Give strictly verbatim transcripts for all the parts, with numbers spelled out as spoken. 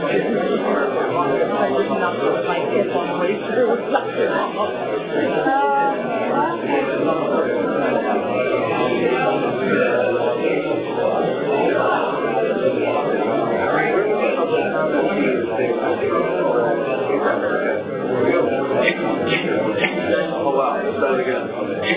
not put my hip on the way through. Oh wow, let's try it again.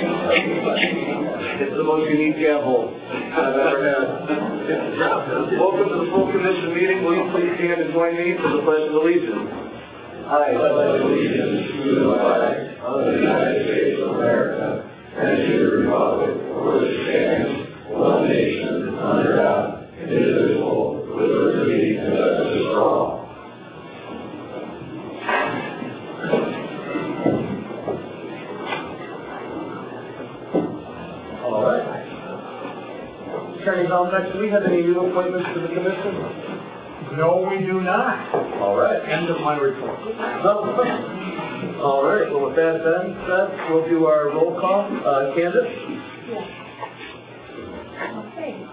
It's the most unique gavel I've ever had. Welcome to the full commission meeting. Will you please stand and join me for the Pledge of Allegiance? I pledge allegiance to the flag of the United States of America and to the republic for which it stands, one nation, under God, indivisible, with liberty and justice for all. Attorney Valentine, do we have any new appointments to the commission? No, we do not. All right. End of my report. No. All right. Well, with that then, Seth, we'll do our roll call. Uh, Candace? Yes. Okay.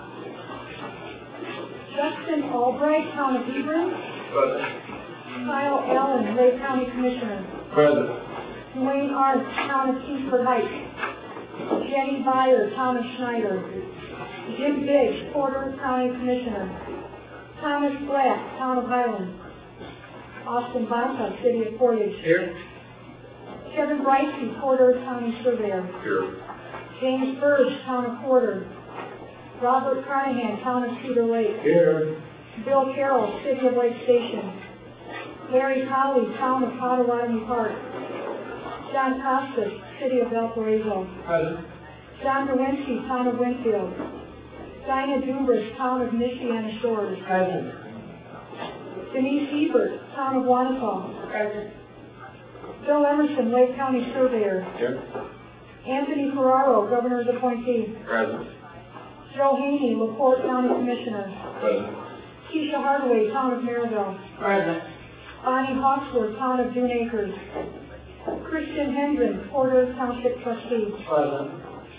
Justin Albright, Town of Hebron. Present. Kyle Allen, Lake County Commissioner. Present. Dwayne Arndt, Town of Kingsford Heights. Jenny Byer, Town of Schneider. Jim Biggs, Porter County Commissioner. Thomas Black, Town of Highland. Austin Bonta, City of Portage. Here. Kevin Bricey, Porter County Surveyor. Here. James Burge, Town of Porter. Robert Carnahan, Town of Cedar Lake. Here. Bill Carroll, City of Lake Station. Larry Colley, Town of Potawatomi Park. John Costas, City of Valparaiso. Present. John Nowinski, Town of Winfield. Dinah Dubras, Town of Michiana Shores. Present. Denise Ebert, Town of Wanakah. Present. Bill Emerson, Lake County Surveyor. Here. Anthony Ferraro, Governor's appointee. Present. Joe Haney, LaPorte County Commissioner. Present. Keisha Hardaway, Town of Maryville. Present. Bonnie Hawksworth, Town of Dune Acres. Christian Hendren, Porter Township Trustee. Present.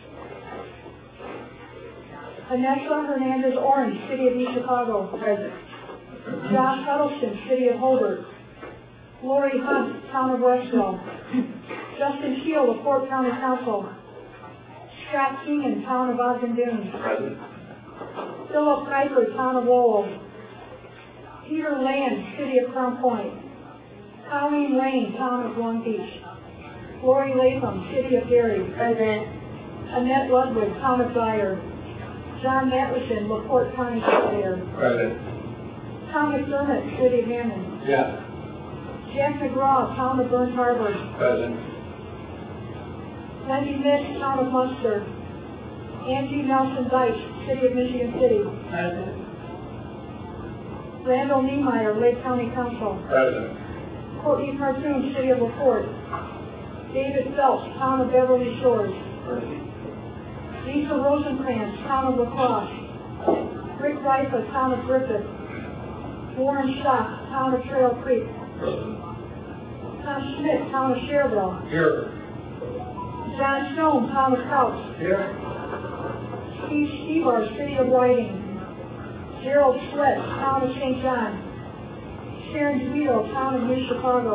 Vanessa Hernandez Orange, City of East Chicago. Present. Josh Huddleston, City of Hobart. Lori Hunt, Town of Westville. Justin Shield, LaPorte County Council. Scott Keenan, Town of Ogden Dunes. Present. Philip Kuiper, Town of Lowell. Peter Land, City of Crown Point. Colleen Lane, Town of Long Beach. Lori Latham, City of Gary. Present. Annette Ludwig, Town of Dyer. John Matlerson, LaPorte County Surveyor. Present. Tom McDermott, City of Hammond. Yes. Jack McGraw, Town of Burns Harbor. Present. Wendy Mitch, Town of Munster. Angie Nelson Deitch, City of Michigan City. Present. Randall Niemeyer, Lake County Council. Present. Courtney Cartoon, City of LaPorte. David Phelps, Town of Beverly Shores. Present. Lisa Rosenkrantz, Town of La Crosse. Rick Rifa, Town of Griffith. Warren Schock, Town of Trail Creek. Present. Tom Schmidt, Town of Cherville. Here. John Stone, Town of Couch. Here. Steve Stevar, City of Whiting. Gerald Sweat, Town of Saint John. Sharon Guido, Town of New Chicago.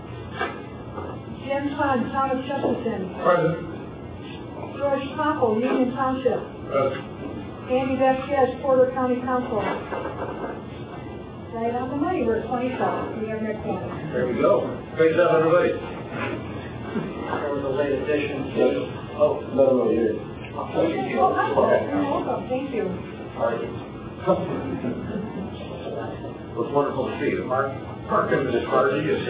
Jim Todd, Town of Chesterton. Present. George Popple, Union Township. Present. Andy Vasquez, Porter County Council. Right on the money, we're at twenty-seven. We have next one. There we go. Great job, everybody. There was a late addition. Yes. Oh, No, no, here. Oh, hi, you're welcome. Thank you. All right. It's wonderful to see you. Mark, Mark and Miz Hardy is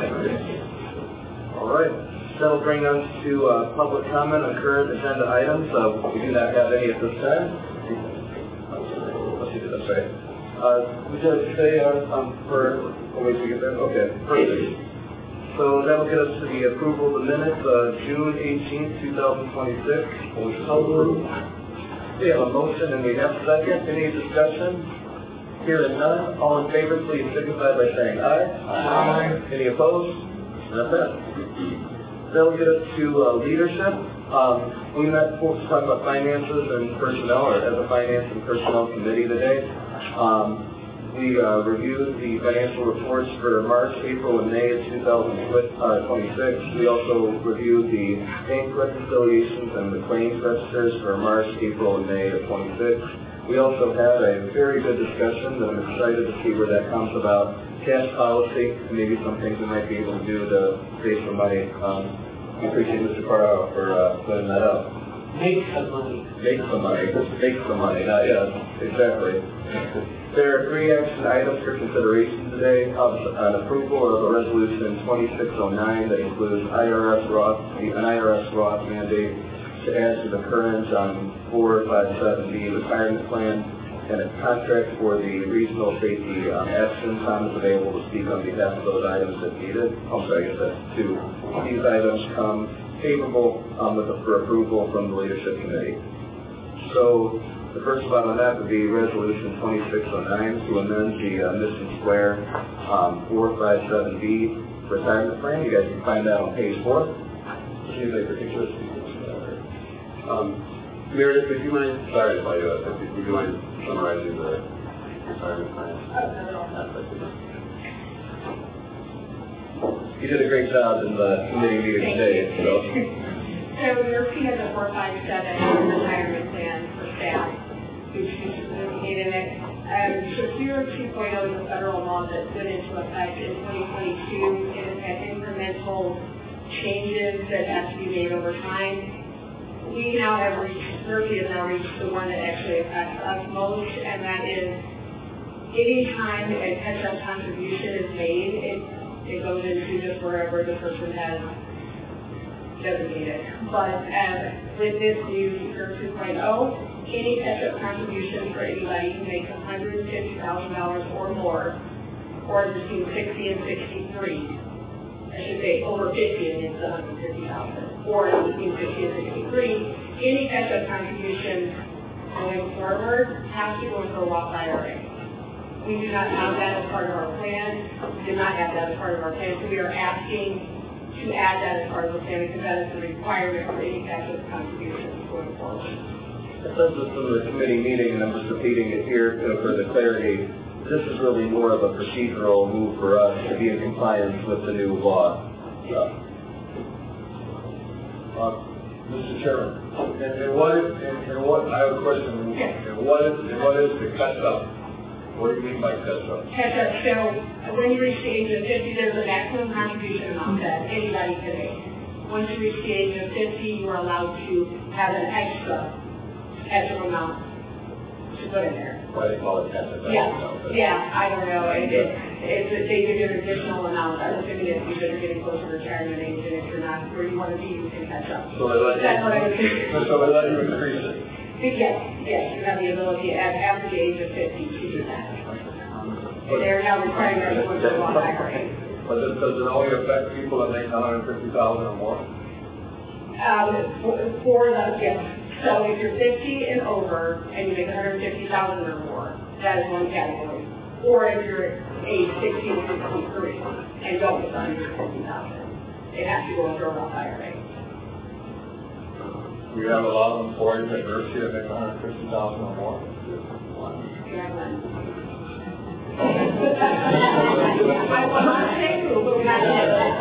All right. That'll bring us to uh, public comment on current agenda items. Uh, we do not have any at this time. Let's see, did I say? Uh, would you like to say uh, um, for... Oh, wait, we get there? Okay, perfect. So that'll get us to the approval of the minutes, uh, June eighteenth, two thousand twenty-six. Motion to approve. We have a motion and we have a second. Any discussion? Hearing none, all in favor, please signify by saying aye. Aye. Any opposed? That's it. That'll get us to uh, leadership. Um, we met to talk about finances and personnel, or as a finance and personnel committee today. Um, we uh, reviewed the financial reports for March, April, and May of two thousand twenty-six. We also reviewed the bank reconciliations and the claims registers for March, April, and May of twenty-six. We also had a very good discussion that I'm excited to see where that comes about. Cash policy, and maybe some things we might be able to do to save some money. Um, we appreciate Mister Parra for uh, putting that up. Make some money. Make some money. Make some money. Not yet. Exactly. There are three action items for consideration today. An approval of a resolution twenty-six oh nine that includes I R S Roth, an I R S Roth mandate to add to the current um, four five seven B retirement plan, and a contract for the regional safety um, action. Tom is available to speak on behalf of those items if needed. I'm sorry, I guess that's two. These items come favorable um, with the, for approval from the leadership committee. So the first one on that would be resolution twenty-six oh nine to amend the uh, Mission Square um, four five seven B retirement plan. You guys can find that on page four. Seems like particular Um, Meredith, would you mind, sorry to call you up, would you mind summarizing the retirement plan aspect of this? You did a great job in the committee meeting today. So. So we're looking at the four five seven retirement plan for staff, which you should indicate in it. Um, so Zero two point oh is a federal law that went into effect in twenty twenty-two. It has had incremental changes that have to be made over time. We now have reached, Murphy has now reached the one that actually affects us most, and that is any time a catch-up contribution is made, it, it goes into just wherever the person has designated. But um, with this new Zero two point oh, any catch-up contribution for anybody who makes one hundred fifty thousand dollars or more, or between sixty and sixty-three, I should say over fifty and it's one hundred fifty thousand, or between fifty and sixty-three, any catch-up contribution going forward has to go into a Roth I R A. We do not have that as part of our plan. We did not have that as part of our plan, so we are asking to add that as part of the plan because that is the requirement for any catch-up contributions going forward. I said this in the committee meeting, and I'm just repeating it here uh, for the clarity. This is really more of a procedural move for us to be in compliance with the new law. Yeah. Uh, Mister Chairman, and, and what is, and, and what, I have a question, and what is, and what is the catch-up? What do you mean by catch-up? Catch-up, so when you reach the age of fifty, there's a maximum contribution amount that anybody can make. Once you reach the age of fifty, you are allowed to have an extra, extra amount to put in there. Why they call it catch-up? Yeah, yeah, I don't know. It, it, it's, they give you an additional amount. I'm assuming if you are getting closer to retirement age, and if you're not where you want to be, you can catch up. So they let That's what I was you, so they let you increase it? Yes, yes, you have the ability at after the age of fifty to do that. And they're now requiring everyone to go on I R A. But does, does it only affect people that make one hundred fifty thousand or more? Um, for, for the, yes. So if you're fifty and over and you make one hundred fifty thousand or more, that is one category. Or if you're age sixty to sixty-three and don't make one hundred fifty thousand, it has to go into a Roth I R A. We have a lot of employees at Mercy that make one hundred fifty thousand or more. Yeah, I will not say who, but we have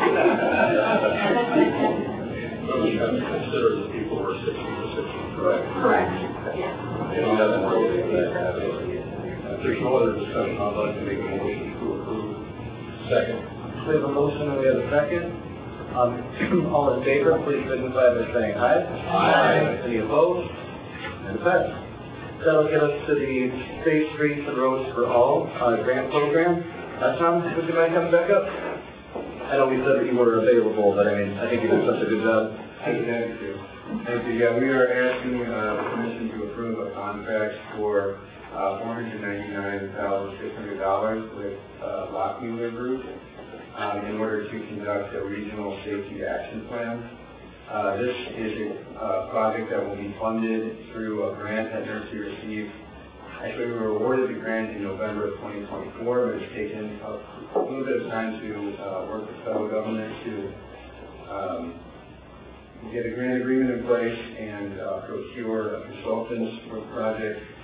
But we have to consider the people who are sixty to sixty, correct? Correct, yes. And we haven't really done that. If there's no other discussion, I'd like to make a motion to approve. Second. We have a motion and we have a second. Um, all in favor, please signify by saying aye. Aye. Any opposed? And passed. That'll get us to the Safe Streets and Roads for All uh, grant program. Uh, Tom, would you mind coming back up? I know we said that you were available, but I mean, I think you did such a good job. Thank you. Thank you. Yeah, we are asking uh, the commission to approve a contract for uh, four hundred ninety-nine thousand six hundred dollars with uh, Lockmuller Group um, in order to conduct a regional safety action plan. Uh, this is a uh, project that will be funded through a grant that Mercy received. Actually, we were awarded the grant in November of twenty twenty-four, but it's taken a, a little bit of time to uh, work with the federal government to um, get a grant agreement in place and uh, procure consultants for the project.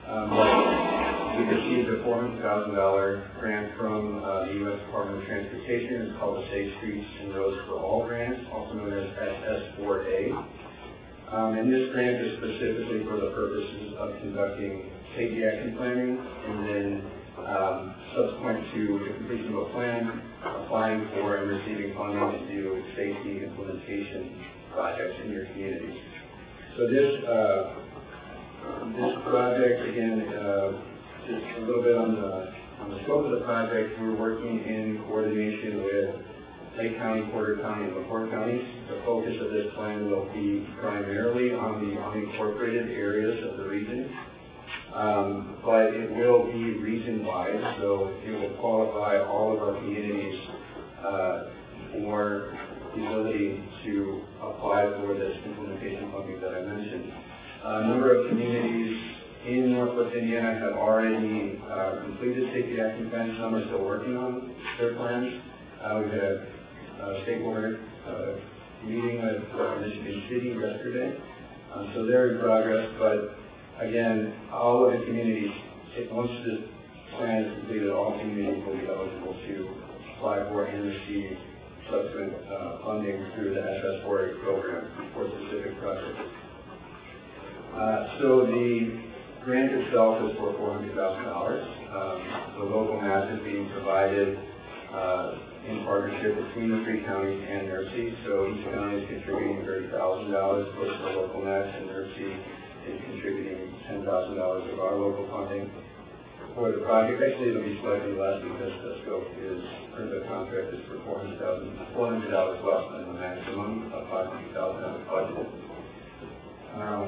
Um, we received a four hundred thousand dollar grant from uh, the U S Department of Transportation. It's called the Safe Streets and Roads for All grant, also known as S S four A. Um, and this grant is specifically for the purposes of conducting safety action planning, and then um, subsequent to the completion of a plan, applying for and receiving funding to do safety implementation projects in your communities. So this uh, this project, again, uh, just a little bit on the on the scope of the project. We're working in coordination with Lake County, Porter County, and LaPorte counties. The focus of this plan will be primarily on the unincorporated areas of the region, um, but it will be region-wide, so it will qualify all of our communities uh, for the ability to apply for this implementation funding that I mentioned. A number of communities in Northwest Indiana have already uh, completed safety action plans. Some are still working on their plans. Uh, we've had a Uh, stakeholder uh, meeting with uh, Michigan City yesterday. Um, so they're in progress, but again, all of the communities, if once this plan is completed, all communities will be eligible to apply for and receive subsequent uh, funding through the S S four A program for specific projects. Uh, so the grant itself is for four hundred thousand dollars. Um, the local match is being provided uh, in partnership between the three counties and NERC. So each county is contributing thirty thousand dollars plus the local match, and NERC is contributing ten thousand dollars of our local funding for the project. Actually, it'll be slightly less because the scope is, or the contract is for four hundred thousand dollars, four hundred dollars less than the maximum of five hundred thousand dollars budget. Um,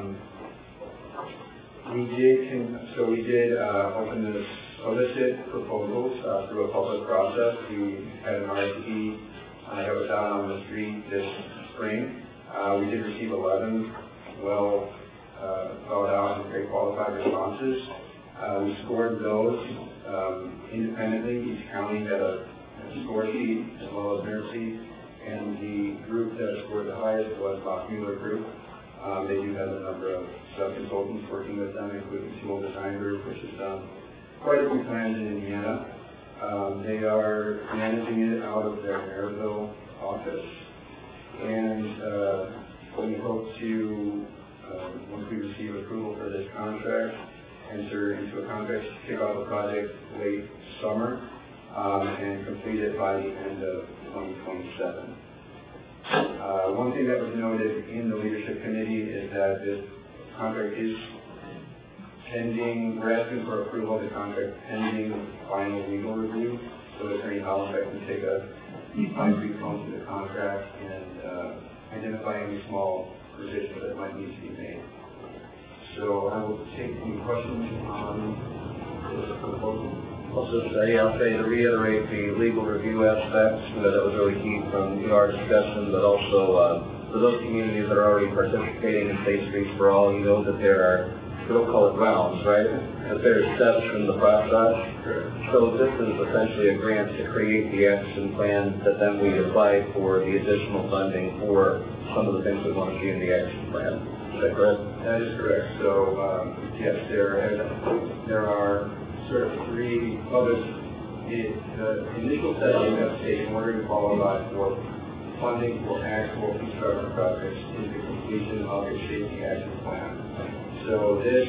we did, so we did uh, open this solicit proposals uh, through a public process. We had an R F P uh, that was out on the street this spring. Uh, we did receive eleven well uh, thought out and very qualified responses. Uh, we scored those um, independently. Each county had a, a score sheet as well as NERC, and the group that scored the highest was Lockmuller Group. Um, they do have a number of sub-consultants working with them, including Tool Design Group, which has done quite a few plans in Indiana. Um, they are managing it out of their Maryville office, and uh, we hope to, uh, once we receive approval for this contract, enter into a contract to kick off the project late summer um, and complete it by the end of twenty twenty-seven. Uh, one thing that was noted in the leadership committee is that this contract is pending, we're asking for approval of the contract pending final legal review. So Attorney Hollenbeck can take a fine-tooth comb to the contract and uh, identify any small revisions that might need to be made. So I will take any questions on this proposal. I'll just say, I'll say to reiterate the legal review aspects, you know, that was really key from you know, our discussion, but also uh, for those communities that are already participating in Safe Streets for All, you know that there are, we don't call it rounds, right? But there are steps in the process. Sure. So this is essentially a grant to create the action plan that then we apply for the additional funding for some of the things we want to see in the action plan. Is that correct? That is correct. So um, yes, there are, there are sort of three, well, there's the, the initial step you have to take in order to qualify for funding for actual construction projects is the completion of your safety action plan. So this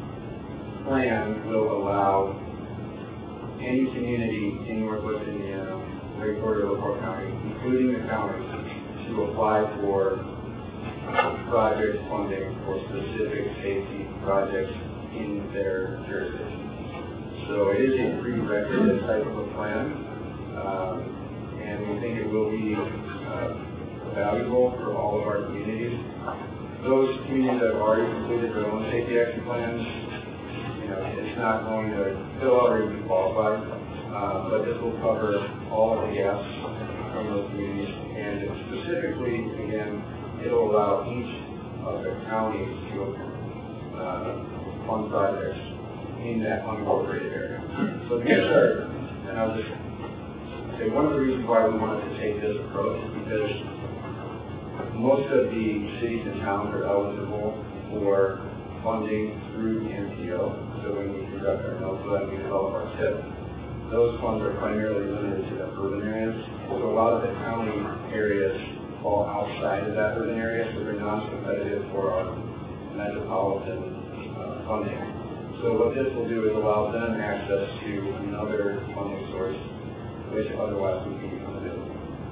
plan will allow any community in Northwest Indiana, Lake Porter, LaPorte County, including the counties, to apply for project funding for specific safety projects in their jurisdiction. So it is a prerequisite type of a plan, um, and we think it will be uh, valuable for all of our communities. Those communities that have already completed their own safety action plans, you know, it's not going to, they'll already be qualified, uh, but this will cover all of the gaps from those communities, and specifically, again, it'll allow each of the counties to uh, fund projects in that unincorporated area. So to get started, and I'll just say one of the reasons why we wanted to take this approach is because most of the cities and towns are eligible for funding through the N P O. So when we conduct our NOFA and we develop our T I P, those funds are primarily limited to the urban areas. So a lot of the county areas fall outside of that urban area, so they're non-competitive for our metropolitan uh, funding. So what this will do is allow them access to another funding source, which otherwise would be unavailable.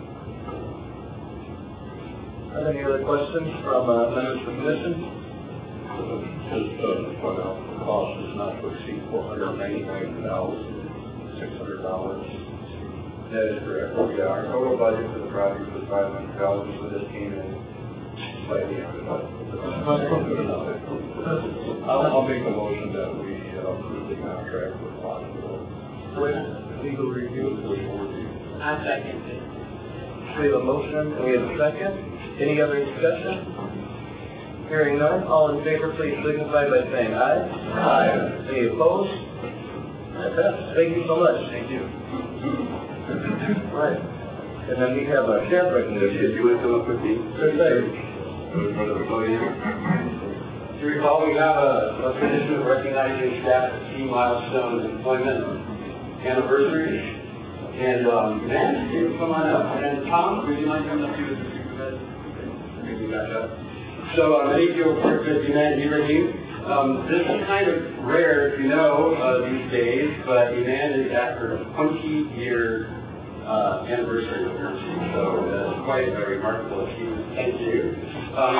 Are there any other questions from uh, members of the commission? Just uh, point out, the cost is not to exceed four hundred ninety-nine thousand six hundred dollars. That is correct. Yeah, our total budget for the project was five hundred thousand dollars, so this came in slightly under budget. I'll, I'll make a motion that we uh, approve the contract with Lockwood. With legal review. Legal review. I second it. We have a motion, and we have a second. Any other discussion? Hearing none, all in favor, please signify by saying aye. Aye. Any opposed? That passes. Thank you so much. Thank you. Right. And then we have a staff recognition. You want to come up with the... Good day. To recall, we have a, a tradition of recognizing staff at key milestone employment anniversaries. And, um, man, you come on up. And Tom, would you mind coming up to the supervisor? Maybe back up. So, um, many of you have worked with Iman Ibrahim. Um, this is kind of rare, if you know, uh, these days, but Iman is at her twenty-year uh, anniversary with her team, so that's quite a remarkable achievement. Thank you. Um,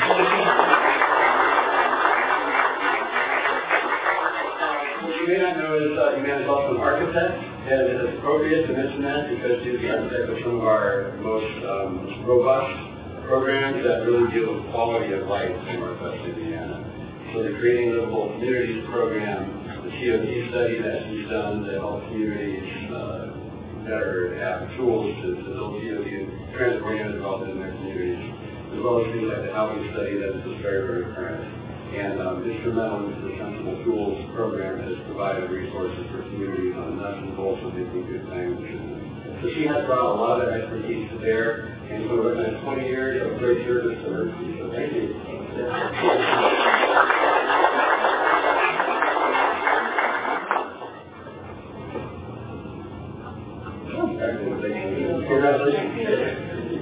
what you may not know is uh, Iman is also an architect, and it is appropriate to mention that because she's the architect of some of our most um, robust programs that really deal with quality of life in Northwest Indiana. So the Creating Livable Communities program, the C O T study that she's done to help communities uh, better have tools to, to build C O T and transport-oriented development in their communities, as well as things like the housing study that is just very, very current. And um, instrumental in the Sensible Tools program has provided resources for communities on nuts and bolts of making good things. So she has brought a lot of expertise to bear, and so we're going to twenty years of great service to her. So thank you. Congratulations.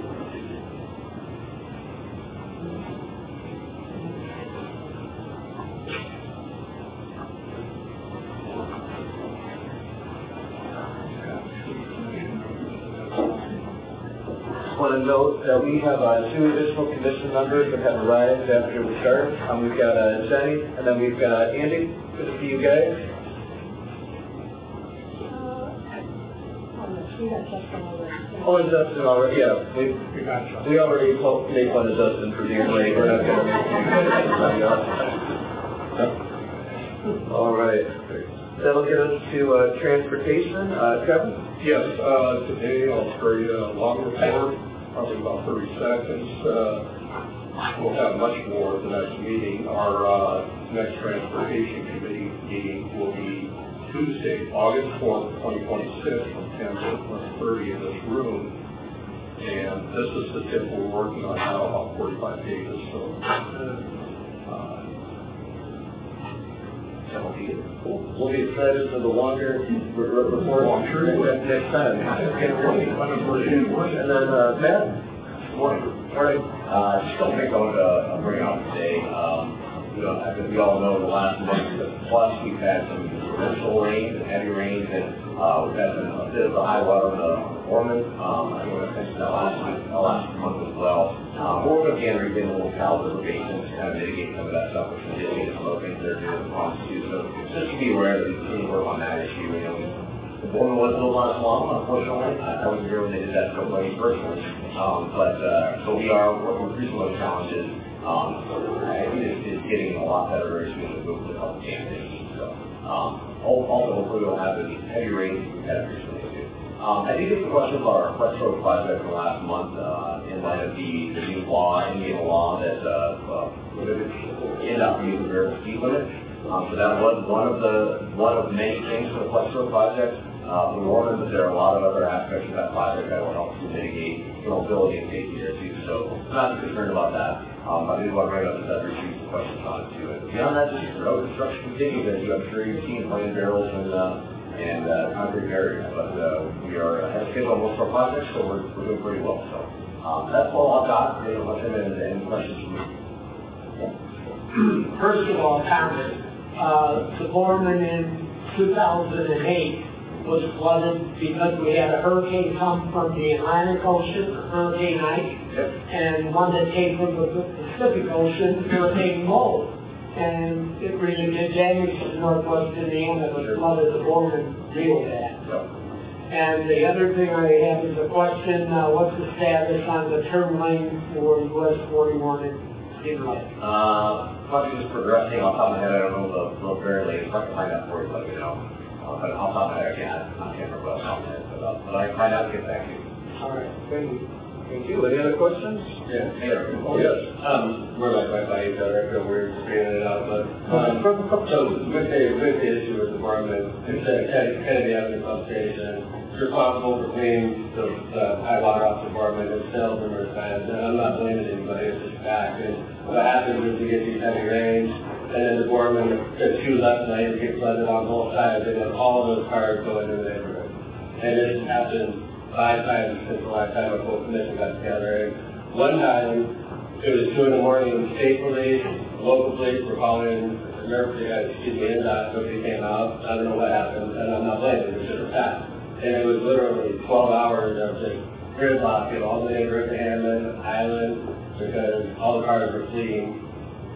I want to note that we have uh, two additional commission members that have arrived after the start. Um, we've got uh, Jenny, and then we've got Andy. Good to see you guys. Oh, and Justin already, yeah. We, we already hope to make fun of Justin for being late. We're not going to make fun. All right. That'll get us to uh, transportation. Uh, Kevin? Yes, uh, today I'll carry a long report, probably about thirty seconds. Uh, we'll have much more at the next meeting. Our uh, next transportation committee meeting will be Tuesday, August fourth, twenty twenty-six, from ten to one thirty in this room. And this is the tip we're working on now, about forty-five pages. So, uh, We'll be excited for the longer report next time. And then, uh, Matt? Morning. Morning. Uh, just a couple things I wanted to bring up today. Um, you know, as we all know, the last month plus we've had some torrential rain and heavy rains, and uh, we've had some, a bit of a high water in the Ormond. Um, I want to mention that last week, uh, last month as well. Um, we're going to begin redoing a little caliber basins to kind of mitigate some of that stuff, which we did get some other things they're doing in response to. So just to be aware that we continue to work on that issue. You know, the Ormond was a little not as long, unfortunately. I, I wasn't here when they did that so much personally. Um, but uh, so we are working through some of those challenges. Um, I think it's, it's getting a lot better very soon with a couple of campaigns. So um, also, hopefully we'll have the heavy rains we've had recently too. Um, I did get some questions about our Quest Road project from last month uh, in light of the, the new law, Indiana law that uh, uh, limited in-out use of the speed limit. Um, so that was one of the one of many things for the Quest Road project. Uh, uh, the warning that there are a lot of other aspects of that project that will help to mitigate vulnerability and safety there too. So I'm not too concerned about that. Um, I did want to bring up because I've received some questions on it too. And beyond that, just road construction continues, as you, I'm sure you've seen plain barrels and uh, and uh, concrete barriers. But uh, we are ahead of schedule on most of our projects, so we're, we're doing pretty well. So um, that's all I've got. Any questions from me? First of all, comment. Uh, the Borman in two thousand eight was flooded because we had a hurricane come from the Atlantic Ocean, Hurricane Ike, Yep. and one that came from the Pacific Ocean, Hurricane Mo. And it really did damage to northwest Indiana, but flooded the Borman real bad. Yep. And the other thing I have is a question, uh, what's the status on the turn lane for U S forty-one in Detroit? Uh, project is progressing. Off the top of my head, I don't know the, the very latest. I can find out for you, let you know. Uh, but off the top of my head, I can't, I can't remember off the top of my head. But, uh, but I can find out and get back to you. All right, thank you. Thank you. Any other questions? Yeah. Mayor. Oh, yes. Um, we're like right by each other, so we're screening it out, but, um, so with the, with the issue with the department, it's a Kennedy Avenue pump station, it's responsible for cleaning the, the high water off the department, it's still numerous times, and I'm not blaming anybody, it's just fact, and what happens is we get these heavy rains, and then the department gets shoes up tonight, and get flooded on both sides, and then all of those cars go into the neighborhood. And this happened five times since the last time a full commission got together. And one time, it was two in the morning, state police, local police were calling emergency, uh, excuse me, N D O T, nobody came out. I don't know what happened, and I'm not blaming, it was just a fact. And it was literally twelve hours of just gridlock in all the neighborhoods of Hammond, Island, because all the cars were fleeing.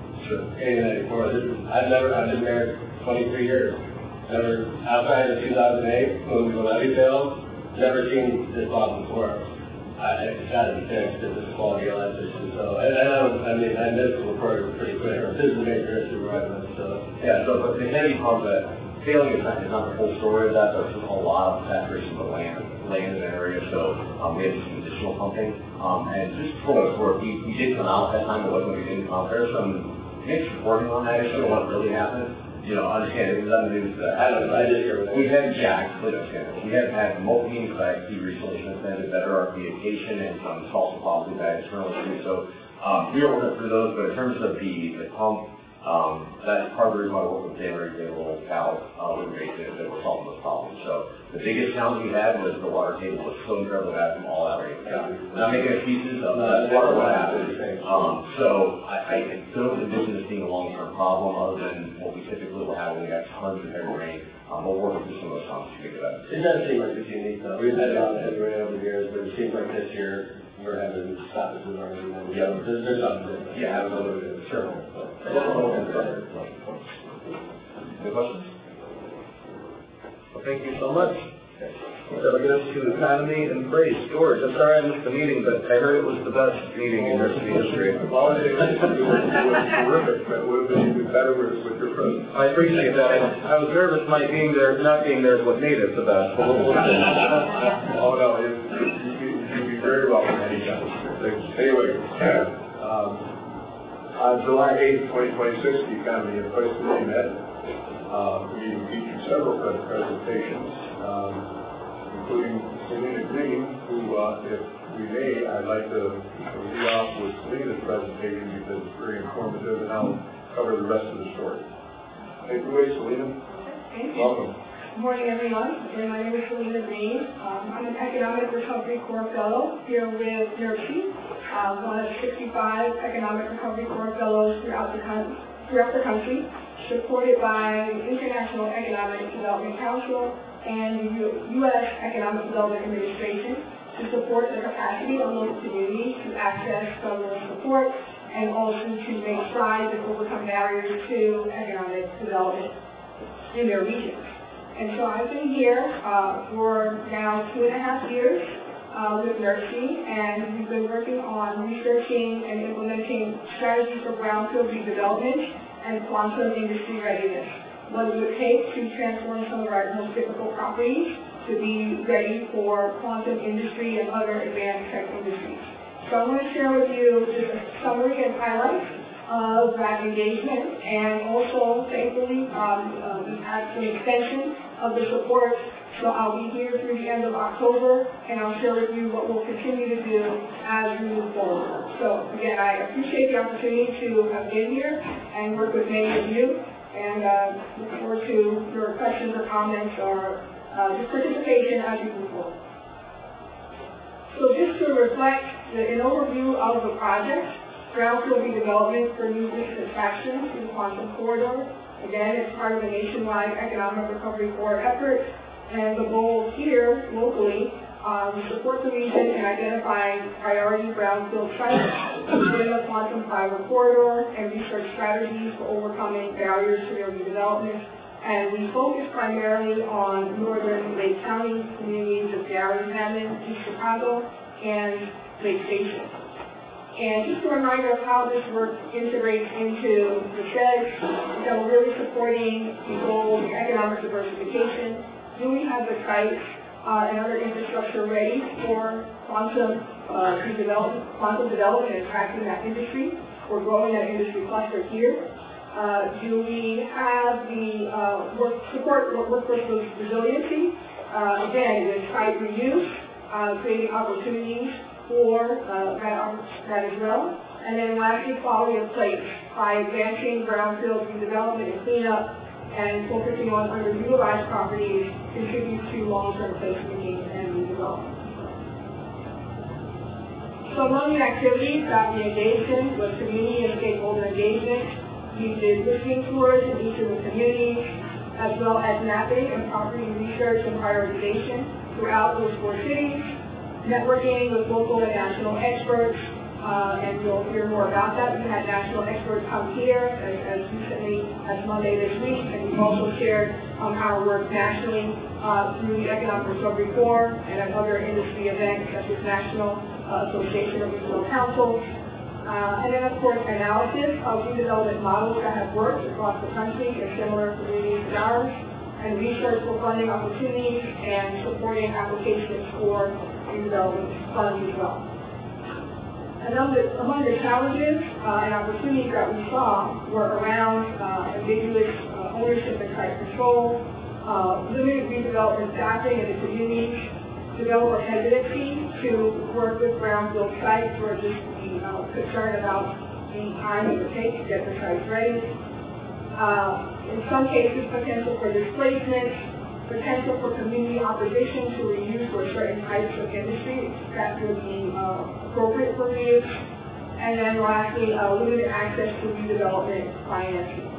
eighty ninety-four. This is, I've never, I've been there twenty-three years. Never, outside of two thousand eight, when the levy failed, never seen this problem before. I, it's got to be fixed because it's a quality of life issue. So, and I don't, I mean, I missed the report pretty clear. This is a major issue we're having, so. Yeah, so but the heavy pump that failing is not, is not the whole story of that. There's just a lot of saturation of the land, land in the area. So um, we had some additional pumping. Um, and just for what it's worth, we, we did come out at that time. It wasn't we didn't come out. There's some mixed reporting on that issue of what really happened. You know, understand it was on the news. Uh, I don't know, I just hear it. We have, yeah, I completely understand it. We have had multiple meetings with I T recently since then to better our communication and um, solve some problems we've had internally too. So um, we are working through those, but in terms of the, the pump, um, that's part of the reason why I work with Damery, Dale, Cal, uh, we made it that we're solving those problems. So the biggest challenge we had was the water table was so incredibly bad from all that rain. Not making excuses of that water what happened. Um, so I, I don't envision this being a long-term problem other than what we typically will have when we have tons of heavy rain. Um, but we're working through some of those problems to get that. It does seem like it's unique though. We've had a lot of heavy rain over the years, but it seems like this year we're having stoppages on it. Yeah, there's, there's something different. Yeah, absolutely. Sure. Any questions? Well, thank you so much. That'll get us to economy and praise. George, I'm sorry I missed the meeting, but I heard it was the best meeting in university history. Well, it was terrific, but it would have been even better with your presence. I appreciate that. I, I was nervous my being there, not being there is what made it the best. But we'll, we'll oh, no, you, you, you'd be very welcome anytime. Anyway, um, on July eighth, twenty twenty-six, the Economy and Price Committee met. Uh, we featured several presentations, um, including Selena Green, who, uh, if we may, I'd like to lead off with Selena's presentation because it's very informative, and I'll cover the rest of the story. Take it away, Selena. Thank you. Welcome. Good morning, everyone. Again, my name is Selena Green. Um, I'm an Economic Recovery Corps Fellow here with NERC, uh, one of sixty-five Economic Recovery Corps Fellows throughout the, con throughout the country, supported by the International Economic Development Council and the U S Economic Development Administration to support the capacity of local communities to access federal support and also to make strides and overcome barriers to economic development in their regions. And so I've been here uh, for now two and a half years uh, with NERC, and we've been working on researching and implementing strategies for brownfield redevelopment and quantum industry readiness. What it would take to transform some of our most difficult properties to be ready for quantum industry and other advanced tech industries. So I want to share with you just a summary and highlights of that engagement, and also thankfully um, uh, we had some extension of the support So I'll be here through the end of October, and I'll share with you what we'll continue to do as we move forward. So again, I appreciate the opportunity to have been here and work with many of you, and uh, look forward to your questions or comments or uh, just participation as we move forward. So just to reflect the, an overview of the project, brownfield redevelopment for new business attractions to the Quantum Corridor. Again, it's part of a nationwide economic recovery corridor effort, and the goal here locally um, to support the region in identifying priority brownfield sites within the Quantum Fiber Corridor and research strategies for overcoming barriers to their redevelopment. And we focus primarily on northern Lake County communities of Gary, Hammond, East Chicago, and Lake Station. And just a reminder of how this work integrates into the S E D, that we're really supporting the goals of economic diversification. Do we have the sites uh, and other infrastructure ready for quantum uh, development, quantum development and attracting that industry? We're growing that industry cluster here. Uh, do we have the uh, work, support workforce resiliency? Uh, again, with site reuse, uh, creating opportunities for uh, that, that as well. And then lastly, quality of place by advancing brownfield redevelopment and cleanup and focusing on underutilized properties contributes to long-term placemaking and redevelopment. So among the activities that we engaged in was community and stakeholder engagement. We did listening tours in each of the communities, as well as mapping and property research and prioritization throughout those four cities. Networking with local and national experts, uh, and you'll hear more about that. We had national experts come here as, as recently as Monday this week, and we've also shared um, our work nationally uh, through the Economic Recovery Corps and at other industry events such as National uh, Association of Regional Councils. Uh, and then, of course, analysis of redevelopment models that have worked across the country in similar communities as ours, and research for funding opportunities and supporting applications for redevelopment funds as well. Among the, among the challenges uh, and opportunities that we saw were around uh, ambiguous uh, ownership and site control, uh, limited redevelopment staffing in the communities, developer hesitancy to work with brownfield sites who are just uh, concerned about the time it would take to get the sites ready. Uh, in some cases, potential for displacement, potential for community opposition to reuse for certain types of industry that would be uh, appropriate for reuse. And then lastly, uh, limited access to redevelopment financing.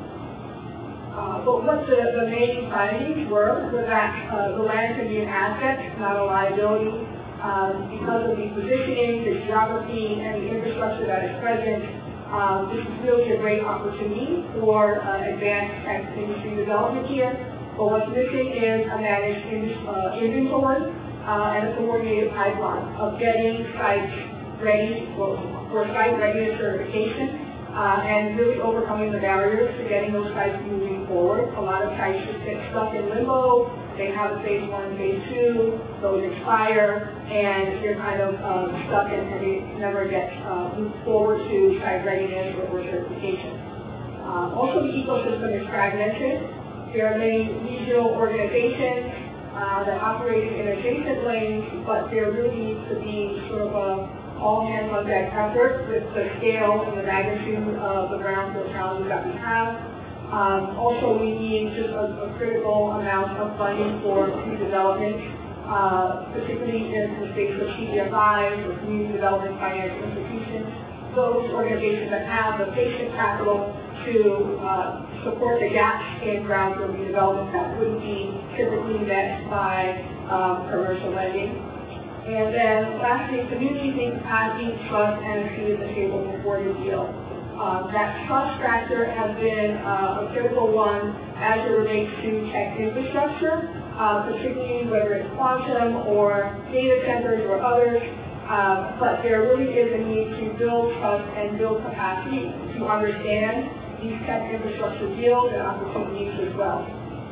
Uh, but what the, the main findings were was that uh, the land can be an asset, not a liability, um, because of the positioning, the geography, and the infrastructure that is present. Um, this is really a great opportunity for uh, advanced industry development here. But what's missing is a managed uh, inventory uh, and a coordinated pipeline of getting sites ready for, for site readiness certification uh, and really overcoming the barriers to getting those sites moving forward. A lot of sites just get stuck in limbo. They have a phase one, phase two, those expire, and you're kind of um, stuck and, and it never gets uh, moved forward to site readiness or, or certification. Um, also, the ecosystem is fragmented. There are many regional organizations uh, that operate in adjacent lanes, but there really needs to be sort of a all-hands-on-deck effort with the scale and the magnitude of the brownfield challenges that we have. Um, also, we need just a, a critical amount of funding for redevelopment, uh, particularly in the space of C D F Is or community development financial institutions. Those organizations that have the patient capital to uh, support the gaps in brownfield redevelopment that wouldn't be typically met by um, commercial lending. And then lastly, communities need capacity, trust, and a seat at the table before the deal. Uh, that trust factor has been uh, a critical one as it relates to tech infrastructure, uh, particularly whether it's quantum or data centers or others. Uh, but there really is a need to build trust and build capacity to understand these tech infrastructure deals and opportunities as well.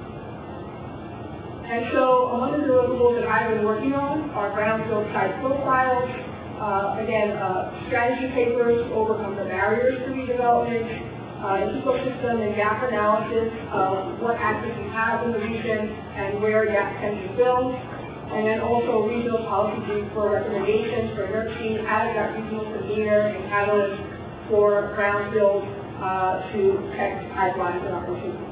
And so among the deliverables that I've been working on are brownfield site profiles, uh, again, uh, strategy papers to overcome the barriers to redevelopment, uh, ecosystem and gap analysis of what assets we have in the region and where gaps can be filled. And then also regional policy brief for recommendations for nurturing as that regional convener and catalyst for brownfield uh, to protect pipelines and opportunities.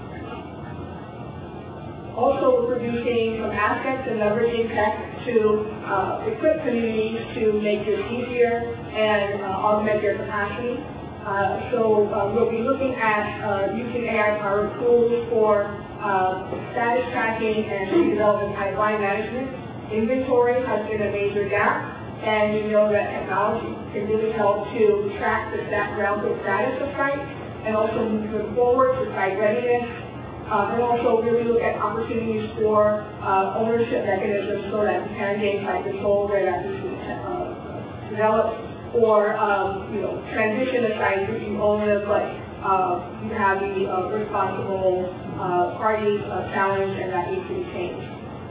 Also, we're producing some aspects and leveraging tech to uh, equip communities to make this easier and uh, augment their capacity. Uh, so uh, we'll be looking at uh, using A I-powered tools for uh, status tracking and redevelopment pipeline management. Inventory has been a major gap, and you know that technology can really help to track the stat brownfield status of sites and also move forward to site readiness. Uh, and also really look at opportunities for uh, ownership mechanisms so that we can gain site control where that needs to be uh, developed, or um, you know, transition a site if you own it, but uh, you have the uh, responsible uh, party uh, challenge and that needs to be changed.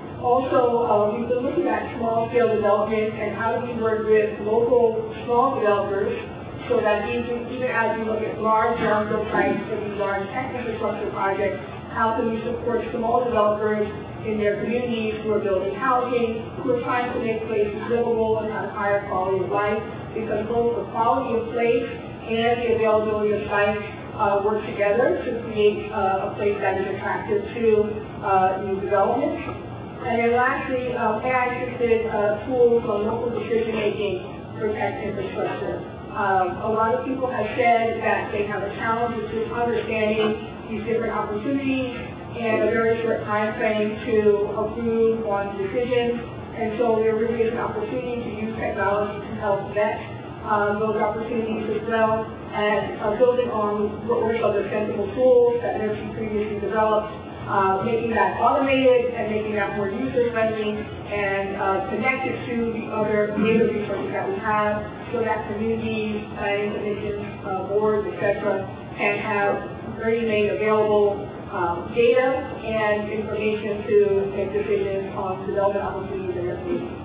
Also, uh, we've been looking at small-scale development and how do we work with local small developers so that even, even as we look at large brownfield sites for these large tech infrastructure projects, how can we support small developers in their communities who are building housing, who are trying to make places livable and have higher quality of life, because both the quality of place and the availability of sites uh, work together to create uh, a place that is attractive to uh, new development. And then lastly, um, A I-assisted uh, tools on local decision-making for tech infrastructure. Um, a lot of people have said that they have a challenge with just understanding these different opportunities and a very short time frame to approve on decisions. And so there really is an opportunity to use technology to help vet um, those opportunities as well. And uh, building on what were some of the sensible tools that N R C previously developed, Uh, making that automated and making that more user-friendly and uh, connected to the other data resources that we have so that communities, planning commissions, uh, boards, et cetera can have very made available um, data and information to make decisions on development opportunities in their communities.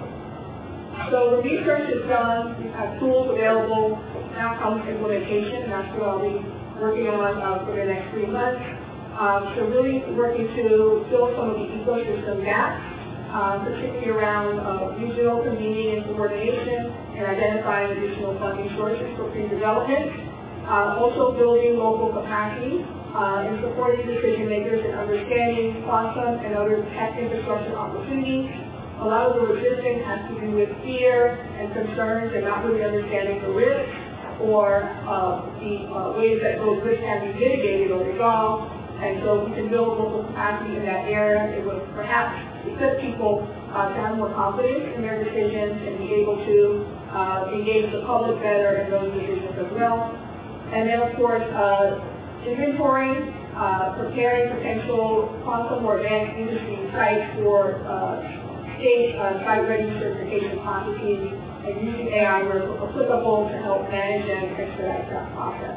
So the research is done, we have tools available, now comes implementation, and that's what I'll be working on uh, for the next three months. Um, so really working to fill some of the ecosystem gaps, um, particularly around uh, regional convening and coordination and identifying additional funding sources for pre-development. Uh, also building local capacity uh, and supporting decision makers in understanding quantum and other tech infrastructure opportunities. A lot of the resistance has to do with fear and concerns and not really understanding the risks or uh, the uh, ways that those risks can be mitigated or resolved. And so we can build local capacity in that area. It would perhaps equip people uh, to have more confidence in their decisions and be able to uh, engage the public better in those decisions as well. And then, of course, uh, inventory, uh, preparing potential quantum or advanced industry sites for uh, state uh, site-ready certification processes and using A I where applicable to help manage and expedite that process.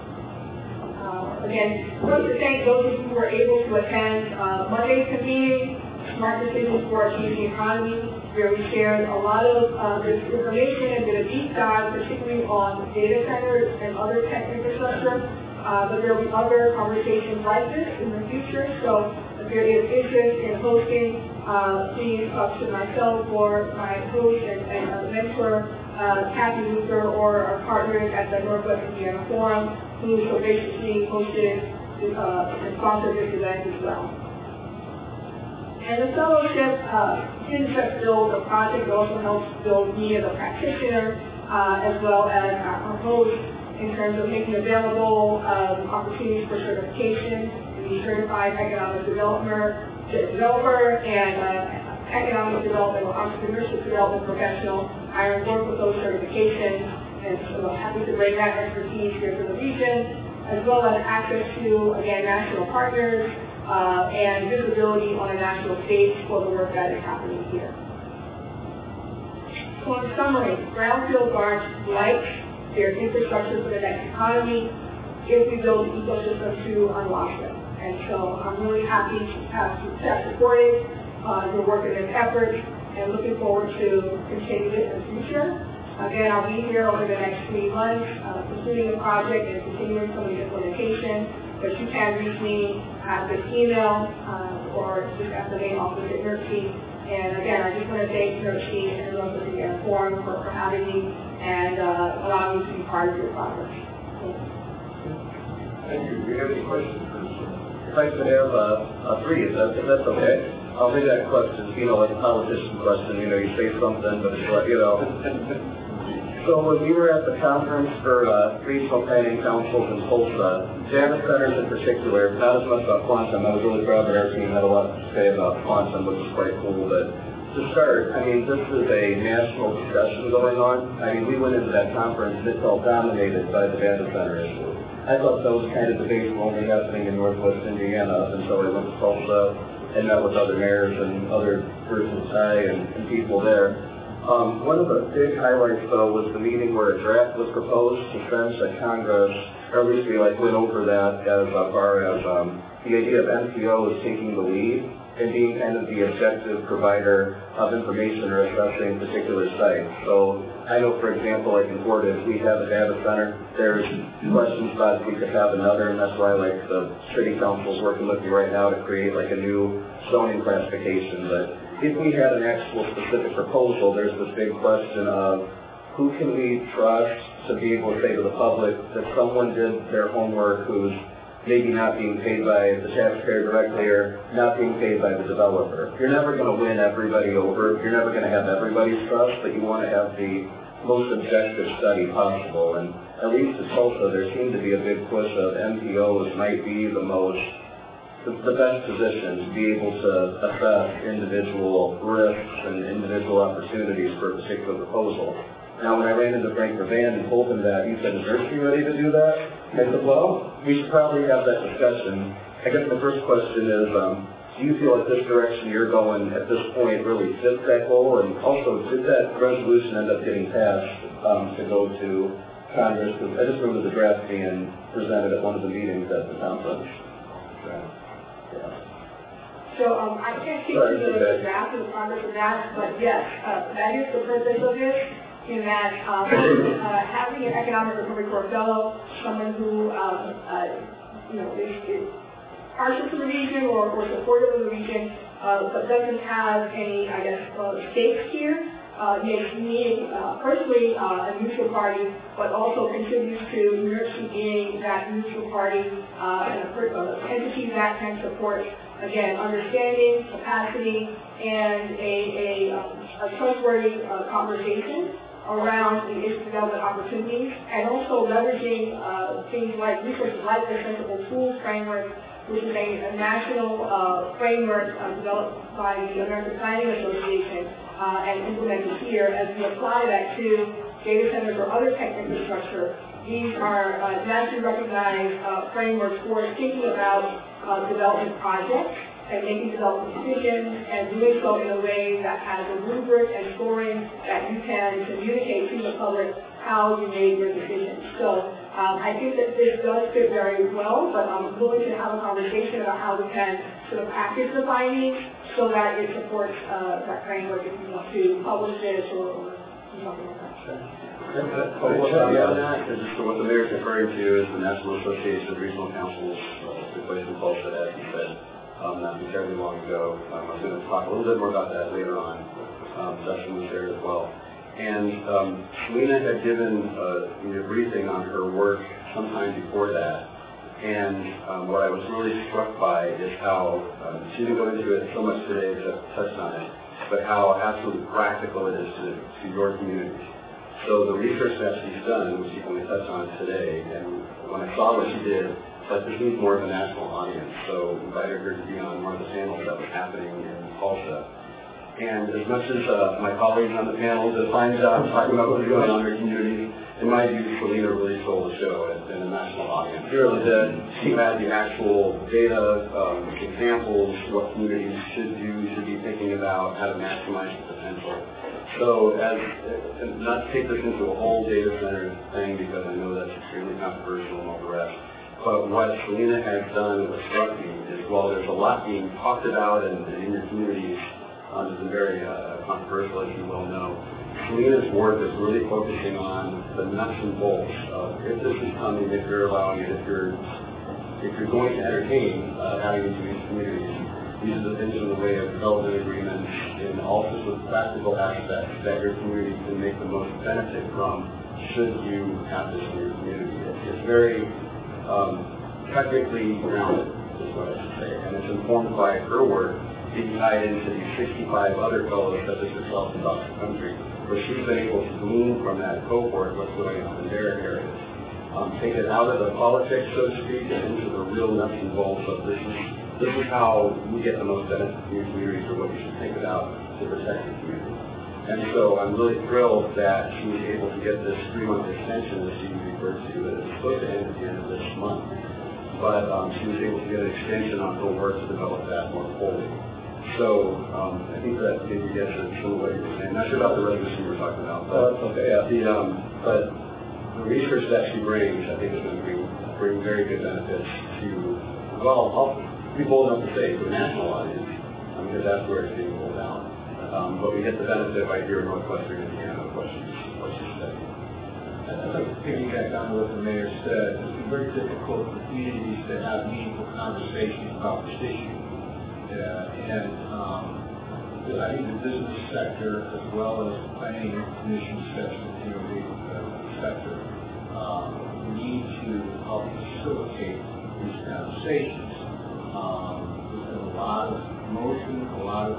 Uh, again, I want to thank those of you who were able to attend uh, Monday's convening, Smart Decisions for a Changing Economy, where we shared a lot of uh, this information and did a deep dive, particularly on data centers and other tech infrastructure. Uh, but there will be other conversations like this in the future. So if there is interest in hosting, uh, please talk to myself or my host and, and uh, mentor, uh, Kathy Luther, or our partners at the Northwest Indiana Forum, who so graciously hosted uh, and sponsored this event as well. And the fellowship uh, didn't just build a project, it also helps build me as a practitioner, uh, as well as our host in terms of making available um, opportunities for certification, to be certified economic developer, developer and uh, economic development or entrepreneurship development professional. I work with those certifications, and so I'm happy to bring that expertise here to the region, as well as access to, again, national partners uh, and visibility on a national stage for the work that is happening here. So in summary, brownfield guards like their infrastructure for the next economy if we build an ecosystem to unlock them. And so I'm really happy to have, to have supported uh, your work in this effort and looking forward to continue it in the future. Again, I'll be here over the next three months, uh, pursuing the project and continuing some of the implementation, but you can reach me at this email, uh, or just at the main office at NERC. And again, I just want to thank NERC and those of the forum for, for having me and uh, allowing me to be part of your project. Thank you. Do you have any questions? If I could have uh, uh, three, if that's, if that's okay. I'll make that question, you know, like a politician question, you know, you say something, but it's like, you know. So when we were at the conference for uh, regional planning councils in Tulsa, data centers in particular, not as much about quantum, I was really proud that our team had a lot to say about quantum, which was quite cool, but to start, I mean, this is a national discussion going on. I mean, we went into that conference, and it felt dominated by the data center issue. I thought those kind of debates were only happening in Northwest Indiana until I went to Tulsa and met with other mayors and other persons high and, and people there. Um, one of the big highlights, though, was the meeting where a draft was proposed to send to Congress, or at least we like went over that as uh, far as um, the idea of N P O is taking the lead and being kind of the objective provider of information or assessing particular sites. So I know, for example, like in Portage, we have a data center. There's questions about if we could have another, and that's why like the city council is working with me right now to create like a new zoning classification. But if we had an actual specific proposal, there's this big question of who can we trust to be able to say to the public that someone did their homework who's maybe not being paid by the taxpayer directly or not being paid by the developer. You're never going to win everybody over. You're never going to have everybody's trust, but you want to have the most objective study possible. And at least at Tulsa, there seemed to be a big push of N P Os might be the most, the, the best position to be able to assess individual risks and individual opportunities for a particular proposal. Now, when I ran into Frank Ravan and told him that, he said, is NERC ready to do that? I said, well, we should probably have that discussion. I guess my first question is, um, do you feel like this direction you're going at this point really fits that goal? And also, did that resolution end up getting passed um, to go to Congress? Because I just remember the draft being presented at one of the meetings at the conference. Yeah. So um, I can't speak to the draft of the Congress of that, but yes, uh, that is the purpose of this. In that um, uh, having an economic recovery corps fellow, someone who um, uh, you know is, is partial to the region or, or supportive of the region, uh, but doesn't have any, I guess, uh, stakes here, uh, makes me uh, personally uh, a neutral party, but also contributes to NERC being that neutral party uh, and an uh, entity that can support, again, understanding, capacity, and a, a, a trustworthy uh, conversation around the issue development opportunities, and also leveraging uh, things like resources like the Sensible Tools Framework, which is a, a national uh, framework uh, developed by the American Planning Association uh, and implemented here. As we apply that to data centers or other tech infrastructure, these are uh, nationally recognized uh, frameworks for thinking about uh, development projects and making development decisions, and doing so in a way that has a rubric and scoring that you can communicate to the public how you made your decisions. So um, I think that this does fit very well, but I'm willing to have a conversation about how we can sort of package the findings so that it supports uh, that framework if you want to publish this or, or something like that. Oh, what, yeah, just what the mayor is referring to is the National Association of Regional Councils, uh, took place in Tulsa, as he said. Um, not too terribly long ago. Um, I'm going to talk a little bit more about that later on. Um, Dustin was there as well. And um, Selena had given uh, me a briefing on her work sometime before that. And um, what I was really struck by is how, um, she didn't go into it so much today, just touched on it, but how absolutely practical it is to, to your community. So the research that she's done, which she can touch on today, and when I saw what she did, but this needs more of a national audience, so invited her to be on one of the panels that was happening in Tulsa. And as much as uh, my colleagues on the panel did a fine job talking about what's going on in their communities, in my view, Selena really stole the show in a national audience. She really did. She had the actual data, um, examples, what communities should do, should be thinking about, how to maximize the potential. So as, and not to take this into a whole data center thing, because I know that's extremely controversial and all the rest, but what Selena has done, what struck me, is while there's a lot being talked about and, and in your communities, um, it's been very uh, controversial, as you well know, Selena's work is really focusing on the nuts and bolts of if this is coming, if you're allowing it, if you're if you're going to entertain uh, having into these communities. These are the things in the way of development agreements and also the practical aspects that your community can make the most benefit from should you have this in your community. It's, it's very um, technically grounded, is what I should say, and it's informed by her work being tied into these sixty-five other fellows that this herself across the country, where she's been able to glean from that cohort what's going on in their areas. Um, take it out of the politics, so to speak, and into the real nuts and bolts of this is, this is how we get the most benefit from your communities, or what you should think about to protect your community. And so I'm really thrilled that she was able to get this three-month extension that she referred to, that is supposed to end at the end of this month. But um, she was able to get an extension on her work to develop that more fully. So um, I think that maybe gets at some of what you were saying. Not sure about the resolution you were talking about, but Oh, okay, yeah. the um, but the research that she brings, I think, is going to bring, bring very good benefits to, well, I'll be bold enough to say, to a national audience, um, because that's where it's being rolled out. Um, but we get the benefit right here in northwestern Indiana of what she's, what she's said. I'd like to piggyback on what the mayor said. It's been very difficult for communities to have meaningful conversations about this issue. Uh, and um, I think the business sector, as well as the planning commission section, you know, the uh, sector, um, need to help facilitate these conversations. Um, there's been a lot of motion, a lot of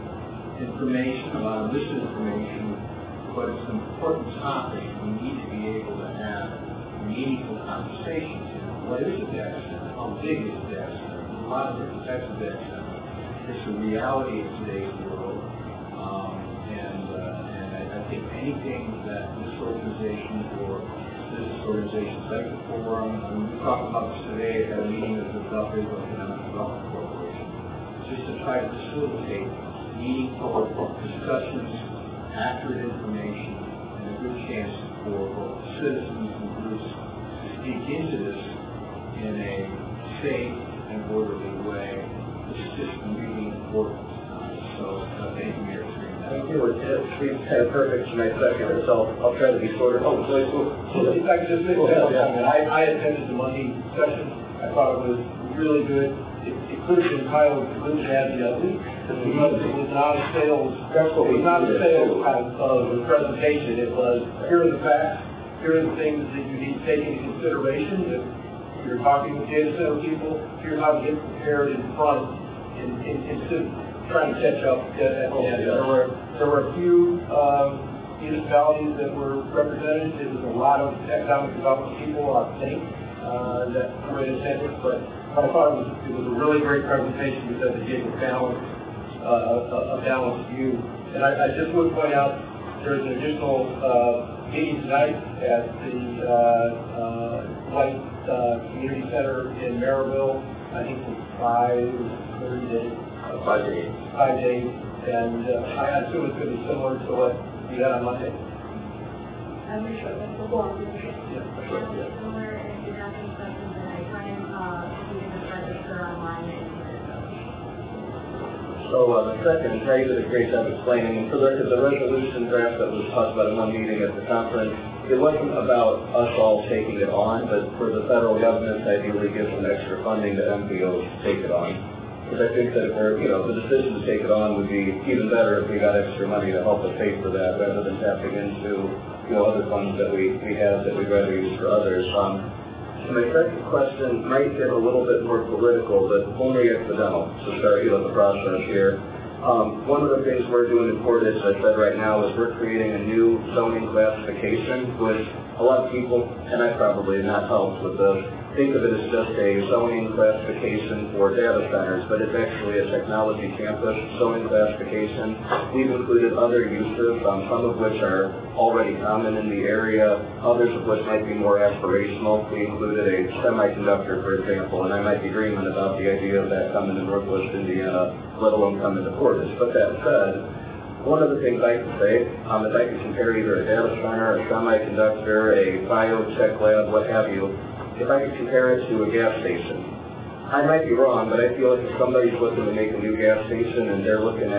information, a lot of misinformation, but it's an important topic. We need to be able to have meaningful conversations. What is a data center? How big is a data center? There's a lot of different types of data centers. It's a reality of today's world, um, and, uh, and I, I think anything that this organization or business organizations like the Forum, I mean, we talked about this today at a meeting of the Gulf Israel Economic Development Corporation, just to try to facilitate meaningful discussions, accurate information, and a good chance for both citizens and groups to speak into this in a safe and orderly way. It's just really important. Uh, so uh, thank you, Mayor. Thank you. We've had perfect tonight second, so I'll try to be shorter. Oh, please. If I could just say, yeah, yeah. I mean, I, I attended the Monday session. I thought it was really good. It, it could have been titled "Good, Bad, the Ugly," because it was not a sales. That's what it was not a sales kind of a presentation. It was, here are the facts. Here are the things that you need to take into consideration. If you're talking with data center people, here's how to get prepared in front. In, in, instead of trying to catch up at, at the end. There were, there were a few um, municipalities that were represented. There was a lot of economic development people, I think, uh, that were in attendance, but I thought it was, it was a really great presentation because it gave a balanced, uh, a, a balanced view. And I, I just would point out there's an additional uh, meeting tonight at the uh, uh, White uh, Community Center in Maryville. I think for five, thirty days. Uh, five days. Five days. And uh, I assume it's going to be similar to what you had on Monday. I'm sure that's the board. Yeah, sure. Similar, if you have any questions at any time, uh, you can just register online and get it done. So uh, the second, Ray did a great job explaining. For the, the resolution draft that was talked about in one meeting at the conference, it wasn't about us all taking it on, but for the federal government to ideally give some extra funding to M P Os to take it on. Because I think that if we're, you know, the decision to take it on would be even better if we got extra money to help us pay for that, rather than tapping into, you know, other funds that we, we have that we'd rather use for others. Um, so my second question might get a little bit more political, but only accidental to start, you know, the process here. Um, one of the things we're doing in Portage, as I said right now, is we're creating a new zoning classification, which a lot of people, and I probably have not helped with this, think of it as just a zoning classification for data centers, but it's actually a technology campus zoning classification. We've included other uses, um, some of which are already common in the area, others of which might be more aspirational. We included a semiconductor, for example, and I might be dreaming about the idea of that coming to Northwest Indiana, let alone coming to Portage. But that said, one of the things I can say um, is I can compare either a data center, a semiconductor, a biotech lab, what have you. If I could compare it to a gas station, I might be wrong, but I feel like if somebody's looking to make a new gas station and they're looking at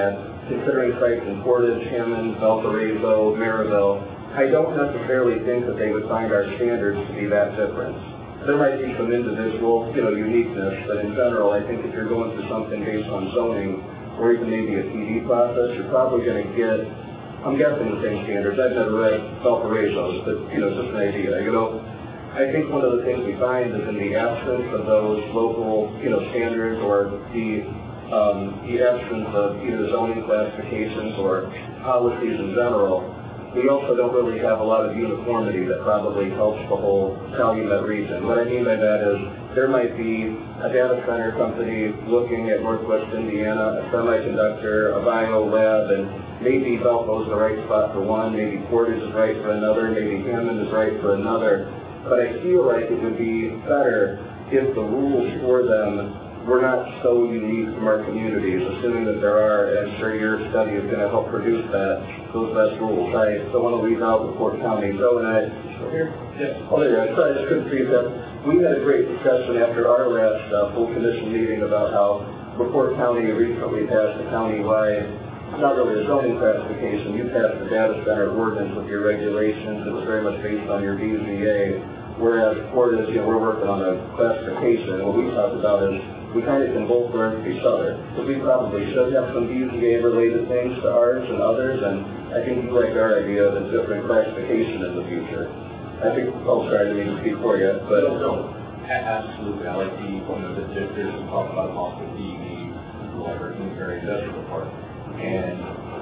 considering sites in Portage, Hammond, Valparaiso, Maryville, I don't necessarily think that they would find our standards to be that different. There might be some individual, you know, uniqueness, but in general, I think if you're going through something based on zoning, or even maybe a P D process, you're probably going to get, I'm guessing the same standards. I've never read Valparaiso's, but, you know, just an idea, you know. I think one of the things we find is in the absence of those local, you know, standards or the, um, the absence of either zoning classifications or policies in general, we also don't really have a lot of uniformity that probably helps the whole Calumet region. What I mean by that is there might be a data center company looking at Northwest Indiana, a semiconductor, a bio lab, and maybe Valpo's the right spot for one, maybe Portage is right for another, maybe Hammond is right for another. But I feel like it would be better if the rules for them were not so unique from our communities, assuming that there are, and I'm sure your study is going to help produce that, those best rules. I don't want to leave out LaPorte County. Joe and I, here? Yes. Oh, there you are. Sorry, I just couldn't see that. We had a great discussion after our last uh, full commission meeting about how LaPorte County recently passed a county-wide, not really a zoning classification, you passed the data center ordinance with your regulations. It was very much based on your B Z A, whereas Portage, you know, we're working on a classification. What we talked about is we kind of can both learn from each other. So we probably should have some B Z A-related things to ours and others, and I think you like our idea of a different classification in the future. I think, oh, sorry, I didn't mean to speak for you, but... No, no, absolutely. I like the, you know, that there's some talk about also being the, like our Kingsbury Industrial Park. And,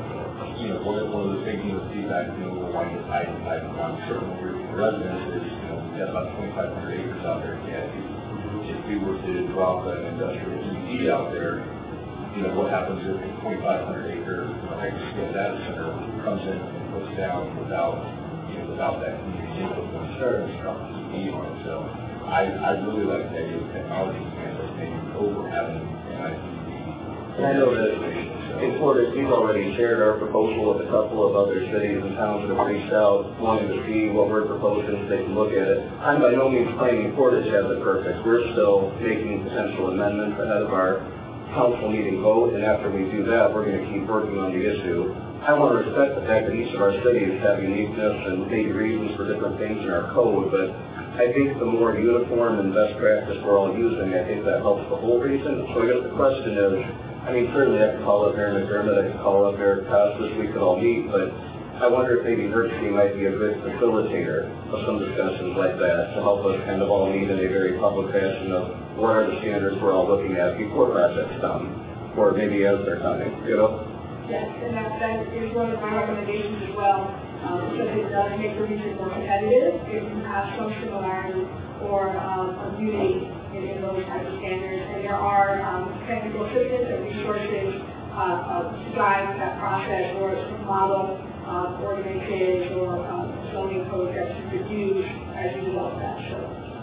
you know, one of, one of the things, you know, feedback, you know, we're wanting to tie and tie around certain residents is, you know, we've got about twenty-five hundred acres out there in Canada. If we were to drop an industrial E D out there, you know, what happens if a twenty-five hundred acre, you know, hyperscale data center comes in and puts down without, you know, without that community input when it starts to drop an E D on it. So I, I really like the idea of technology and maybe over having an I P D. And I know that in Portage, we've already shared our proposal with a couple of other cities and towns that have reached out, wanting to see what we're proposing so they can look at it. I'm by no means claiming Portage has it perfect. We're still making potential amendments ahead of our council meeting vote, and after we do that, we're going to keep working on the issue. I want to respect the fact that each of our cities have uniqueness and maybe reasons for different things in our code, but I think the more uniform and best practice we're all using, I think that helps the whole region. So I guess the question is, I mean, certainly I could call up Mayor McDermott, I could call up Eric Costas, we could all meet, but I wonder if maybe Hershey might be a good facilitator of some discussions like that to help us kind of all meet in a very public fashion of what are the standards we're all looking at before projects come, or maybe as they're coming, you know? Yes, and that, that is one of my recommendations as well, um, because it does make the region more competitive if you have some similarities or um, a unity in, in those types of standards. And there are um, technical assistance and resources uh, uh, to guide that process or to model uh, ordinances or um, zoning codes that you could use as you develop that. So.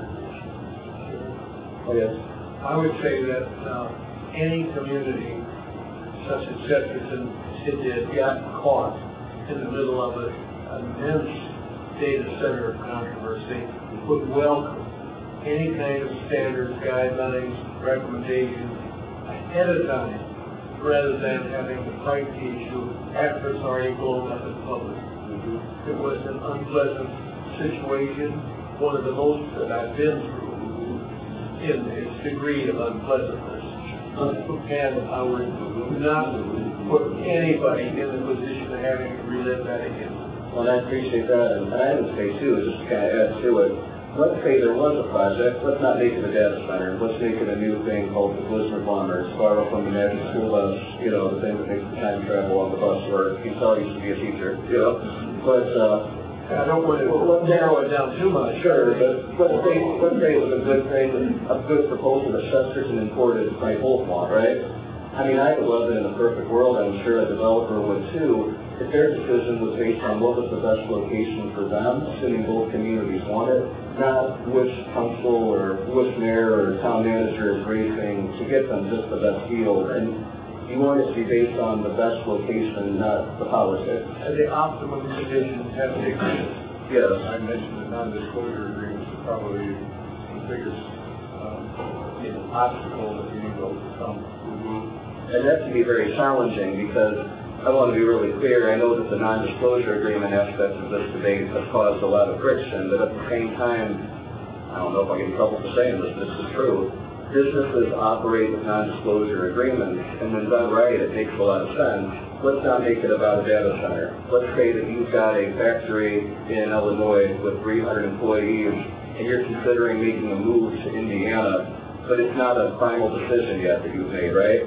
Oh, yes. I would say that uh, any community such as Jefferson City has gotten caught in the middle of an immense data center controversy would welcome any kind of standards, guidelines, recommendations ahead of time rather than having to fight the issue after it's already blown up in public. Mm-hmm. It was an unpleasant situation, one of the most that I've been through in its degree of unpleasantness. And I would not put anybody in the position of having to relive that again. Well, I appreciate that, and I would say too, just to kind of add to it, let's say there was a project, let's not make it a data center, let's make it a new thing called the Blizzard Bombers, borrow from the Magic School Bus, you know, the thing that makes the time travel on the bus work. You tell used to be a teacher, you know, but, uh, I don't want to well, narrow it down too much. Sure, but let's say, let's say it was a good thing, a good proposal that Chesterton and Portage might both want, right? I mean, I would love it in a perfect world, I'm sure a developer would too, if their decision was based on what was the best location for them, assuming both communities want it, not which council or which mayor or town manager is racing to get them just the best deal. And you want it to be based on the best location, not the politics. And the optimum conditions have to exist. Yes. I mentioned the non-disclosure agreements are probably the biggest um, you know, obstacle that we need to overcome. Mm-hmm. And that can be very challenging because I want to be really clear. I know that the non-disclosure agreement aspect of this debate has caused a lot of friction, but at the same time, I don't know if I get in trouble for saying this, but this is true. Businesses operate with non-disclosure agreements, and when done right, it makes a lot of sense. Let's not make it about a data center. Let's say that you've got a factory in Illinois with three hundred employees, and you're considering making a move to Indiana, but it's not a final decision yet that you've made, right?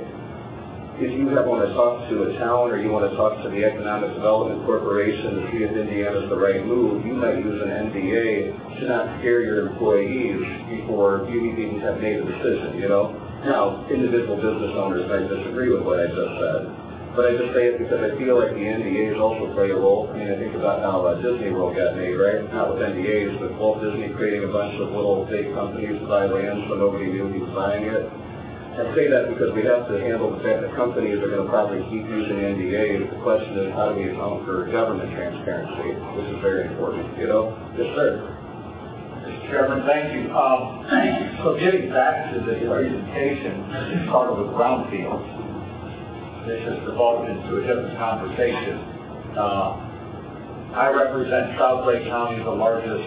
If you have, want to talk to a town or you want to talk to the Economic Development Corporation to see if Indiana's the right move, you might use an N D A to not scare your employees before you even have made a decision, you know? Now, individual business owners might disagree with what I just said, but I just say it because I feel like the N D As also play a role. I mean, I think about how uh, Disney World got made, right? Not with N D As, but Walt Disney creating a bunch of little fake companies to buy land so nobody knew he was buying it. I say that because we have to handle the fact that companies are going to probably keep using N D As. The question is, how do we account for government transparency, which is very important, you know? Yes, sir. Mister Chairman, thank you. Um, so getting back to the presentation, this started with brownfields. This has developed into a different conversation. Uh, I represent South Lake County, the largest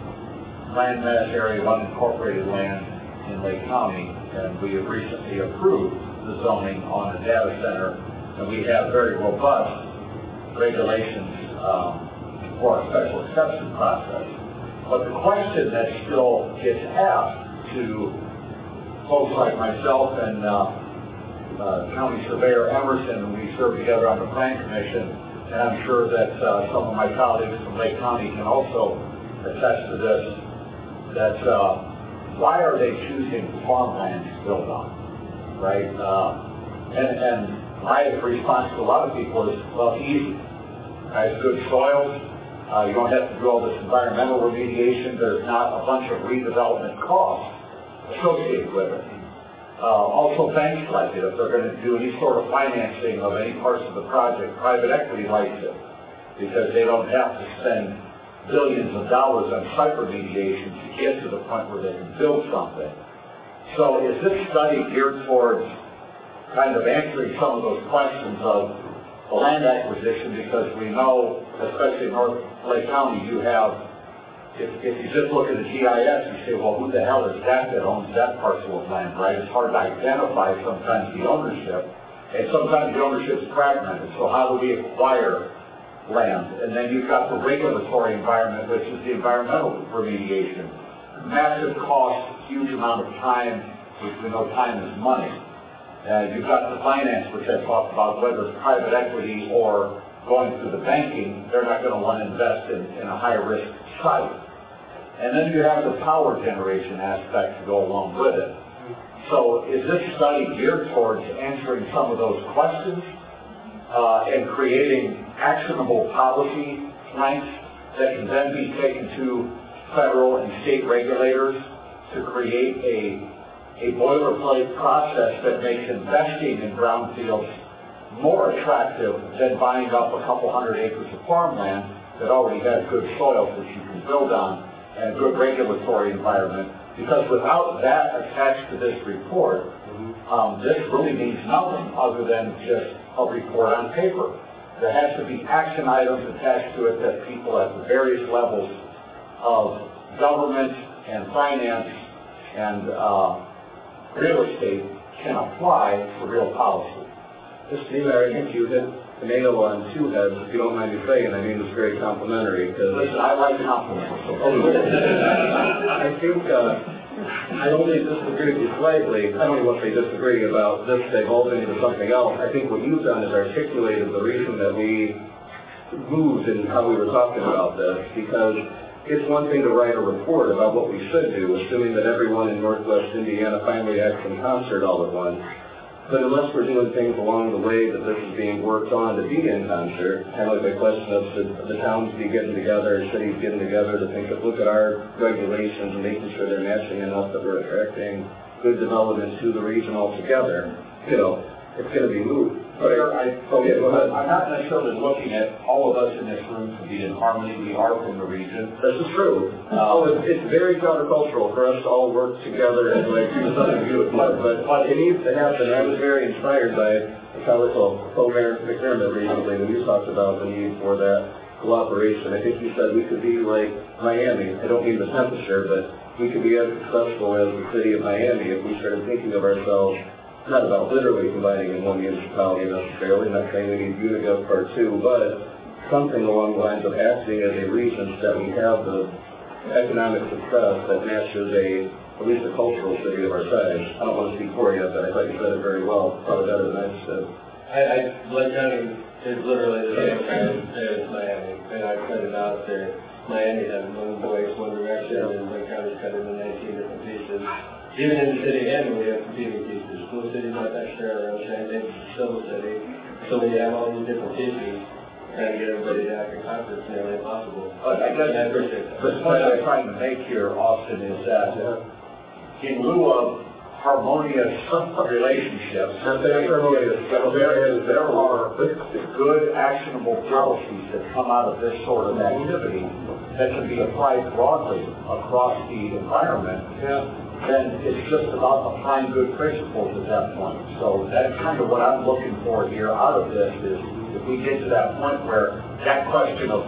landmass area of unincorporated land in Lake County, and we have recently approved the zoning on the data center, and we have very robust regulations um, for our special exception process. But the question that still gets asked to folks like myself and uh, uh, County Surveyor Emerson, and we serve together on the Plan Commission, and I'm sure that uh, some of my colleagues from Lake County can also attest to this, that uh, why are they choosing farmland to build on, right? Uh, and, and my response to a lot of people is, well, it's easy. It has good soils. Uh, you don't have to do all this environmental remediation. There's not a bunch of redevelopment costs associated with it. Uh, also, banks like it. If they're going to do any sort of financing of any parts of the project, private equity likes it because they don't have to spend billions of dollars on site remediation to get to the point where they can build something. So is this study geared towards kind of answering some of those questions of the land acquisition? Because we know, especially in North Lake County, you have, if, if you just look at the G I S, you say, well, who the hell is that that owns that parcel of land, right? It's hard to identify sometimes the ownership, and sometimes the ownership is fragmented. So how do we acquire land? And then you've got the regulatory environment, which is the environmental remediation. Massive cost, huge amount of time, which we know time is money. Uh, you've got the finance, which I talked about, whether it's private equity or going through the banking, they're not going to want to invest in, in a high-risk site. And then you have the power generation aspect to go along with it. So is this study geared towards answering some of those questions uh, and creating actionable policy planks that can then be taken to federal and state regulators to create a, a boilerplate process that makes investing in brownfields more attractive than buying up a couple hundred acres of farmland that already has good soils that you can build on and a good regulatory environment? Because without that attached to this report, um, this really means nothing other than just a report on paper. There has to be action items attached to it that people at the various levels of government and finance and uh, real estate can apply to real policy. Mister Niemeyer, I think you hit the nail on two heads, if you don't mind me saying. I mean, it's very complimentary. Because listen, I like compliments. I think uh, I only disagree with you slightly. I don't even want to say disagree about this evolving into something else. I think what you've done is articulated the reason that we moved in how we were talking about this, because it's one thing to write a report about what we should do, assuming that everyone in Northwest Indiana finally acts in concert all at once. But unless we're doing things along the way that this is being worked on to be in concert, kind of like the question of should the towns be getting together, cities getting together to think of, look at our regulations and making sure they're matching enough that we're attracting good development to the region altogether. You know, it's gonna be moved. Sir, I, Oh, yeah, go ahead. I'm not necessarily looking at all of us in this room to be in harmony. We are from the region. This is true. Oh, it's, it's very countercultural for us to all work together and like do something beautiful, but, but it needs to happen. I was very inspired by Council Co-Mayor McDermott recently when you talked about the need for that cooperation. I think you said we could be like Miami. I don't mean the temperature, but we could be as successful as the city of Miami if we started thinking of ourselves not about literally combining in one municipality necessarily, not saying we need Unigov Part Two, but something along the lines of acting as a region so that we have the economic success that matches a, at least a cultural city of our size. I don't want to speak for you, but I thought you said it very well, probably better than I said. I, I, Lake County is literally the same size as Miami, and I pointed out there, Miami has one voice, one direction, and Lake County's cut into nineteen different pieces. Even in the city end, we have competing pieces. School city's not that sure, around Shannon, civil city. So when you have all these different pieces, trying to get everybody to act in concert is nearly impossible. But I guess I appreciate that. the point I'm trying to make here, Austin, is that in lieu of harmonious relationships, there, there, there are good, actionable policies that come out of this sort of activity that can be applied broadly across the environment. Yeah. Then it's just about applying good principles at that point. So that's kind of what I'm looking for here out of this is if we get to that point where that question of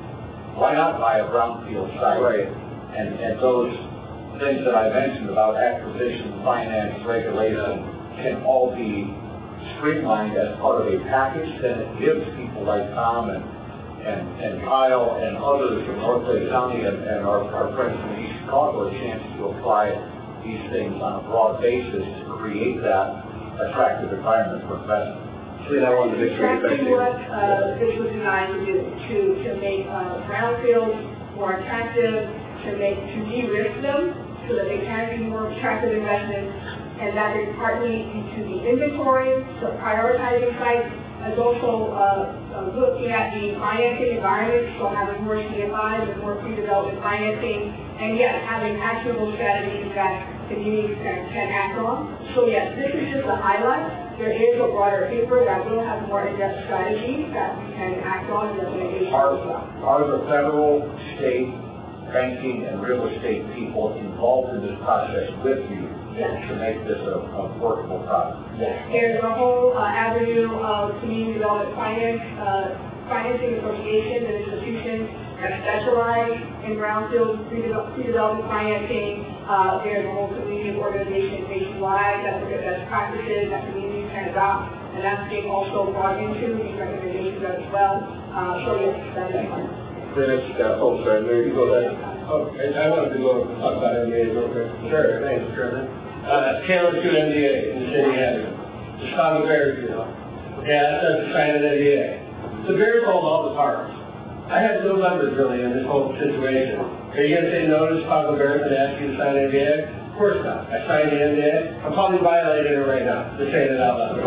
why not buy a brownfield site, right, and, and those things that I mentioned about acquisition, finance, regulation can all be streamlined as part of a package, then it gives people like Tom and and, and Kyle and others in North Lake County and, and our, our friends from East Chicago a chance to apply these things on a broad basis to create that attractive environment for investment. See, I wanted to make sure you Exactly what uh, this was designed to do, to, to make uh, brownfields more attractive, to make, to de-risk them so that they can be more attractive investments, and that is partly into the inventory, so prioritizing sites, as also uh, uh, looking at the financing environment, so having more C F Is and more pre-development financing, and yes, having actionable strategies that communities can, can act on. So yes, this is just a highlight. There is a broader paper that will have more in-depth strategies that we can act on and recommendations Are, as well. are the federal, state, banking, and real estate people involved in this process with you Yes. to make this a, a workable product? Yes. There's a whole uh, avenue of community development finance, uh, financing associations and institutions that specialize in brownfield pre-development financing. Uh, there's a whole community of organizations nationwide that look at best practices that communities can adopt, and that's being also brought into these recommendations as well. Uh, so yes, that is fine. Finish, uh, oh, sorry, Mary, you go ahead. Oh, I I wanted to go talk about N D As real quick. Sure, thanks, Chairman. Uh, Taylor to N D A in the city area. The Chicago Bears, you know. Yeah, that's a sign of N D A. The Bears hold all the cards. I had no numbers really in this whole situation. Are you going to say no to the Chicago Bears and ask you to sign N D A? Of course not. I signed the N D A. I'm probably violating it right now, just saying it out loud.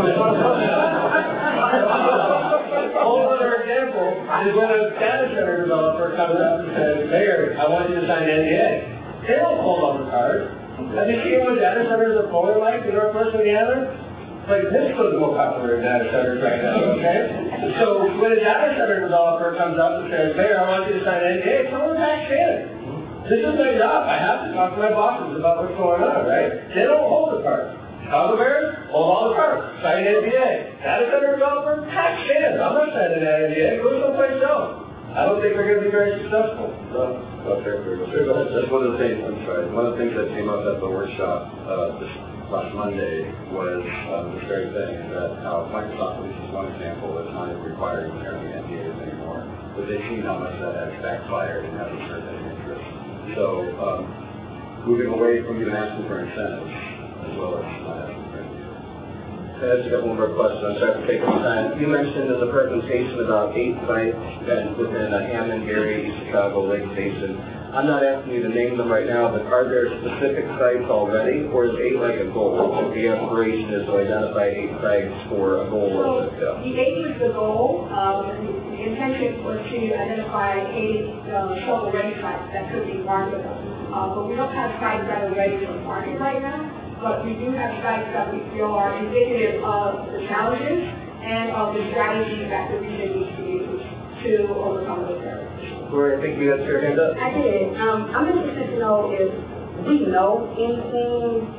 A whole other example is when a data center developer comes up and says, Mayor, I want you to sign N D A. They don't hold all the cards. Have you seen what data centers are pulling like in Northwest Indiana? Like this was more popular in data centers right now, okay? So when a data center developer comes up and says, Mayor, I want you to sign N D A, someone's back in. This is my job. I have to talk to my bosses about what's going on, right? They don't hold the cards. Chicago Bears, hold all the cards. Sign N D A. Data center developer, tax in. I'm not signing that N D A. Go someplace else. I don't think they're going to be very successful. No, not fair. Sure, go ahead. That's one of the things, I'm sorry, one of the things that came up at the workshop uh, this last Monday was um, this very thing, that how Microsoft, at least is one example, is not even requiring apparently N D As anymore. But they've seen how much that has backfired and hasn't served any interest. So, um, moving away from even asking for incentives, as well as not asking for N D As. I just got one more question. I'm sorry for taking the time. You mentioned in the presentation about eight sites and within uh, Hammond, Gary, East Chicago, Lake Station. I'm not asking you to name them right now, but are there specific sites already, or is eight like a goal? The aspiration is to identify eight sites for a goal. So yeah. The eight is the goal. Um, the intention was to identify eight uh, shovel-ready sites that could be marketable. Uh, but we don't have sites that are ready for market right now. but we do have sites that we feel are indicative of the challenges and of the strategies that the region needs to use to overcome those barriers. Lori, I think you got your hand up. I did. Um, I'm interested to know if we know anything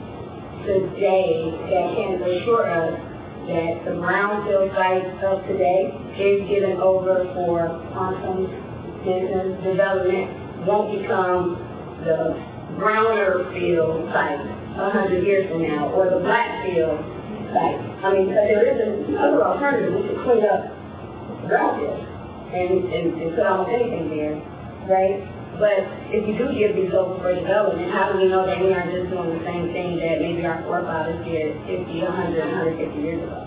today that can assure us that the brownfield site of today is given over for quantum business development, won't become the browner field site a hundred years from now, or the black field site. I mean, because there is another alternative. We could clean up brownfield and, and, and put almost anything there, right? But if you do give these over for development, how do we know that we aren't just doing the same thing that maybe our forefathers did fifty, a hundred, a hundred fifty years ago?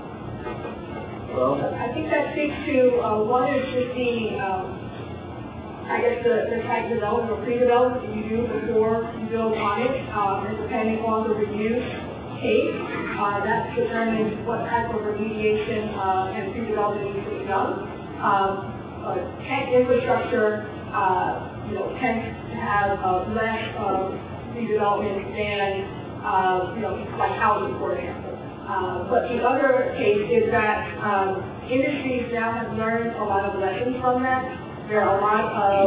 Well, I think that speaks to, uh, one is just the, um, I guess the, the type development or pre-development that you do before you build on it, um, and depending on the reuse case, uh, that determines what type of remediation uh, and pre-development needs to be done. Um, uh, tank infrastructure, uh, you know, tends to have uh, less uh, redevelopment than, uh, you know, like housing, for example. Uh, but the other case is that um, industries now have learned a lot of lessons from that. There are a lot of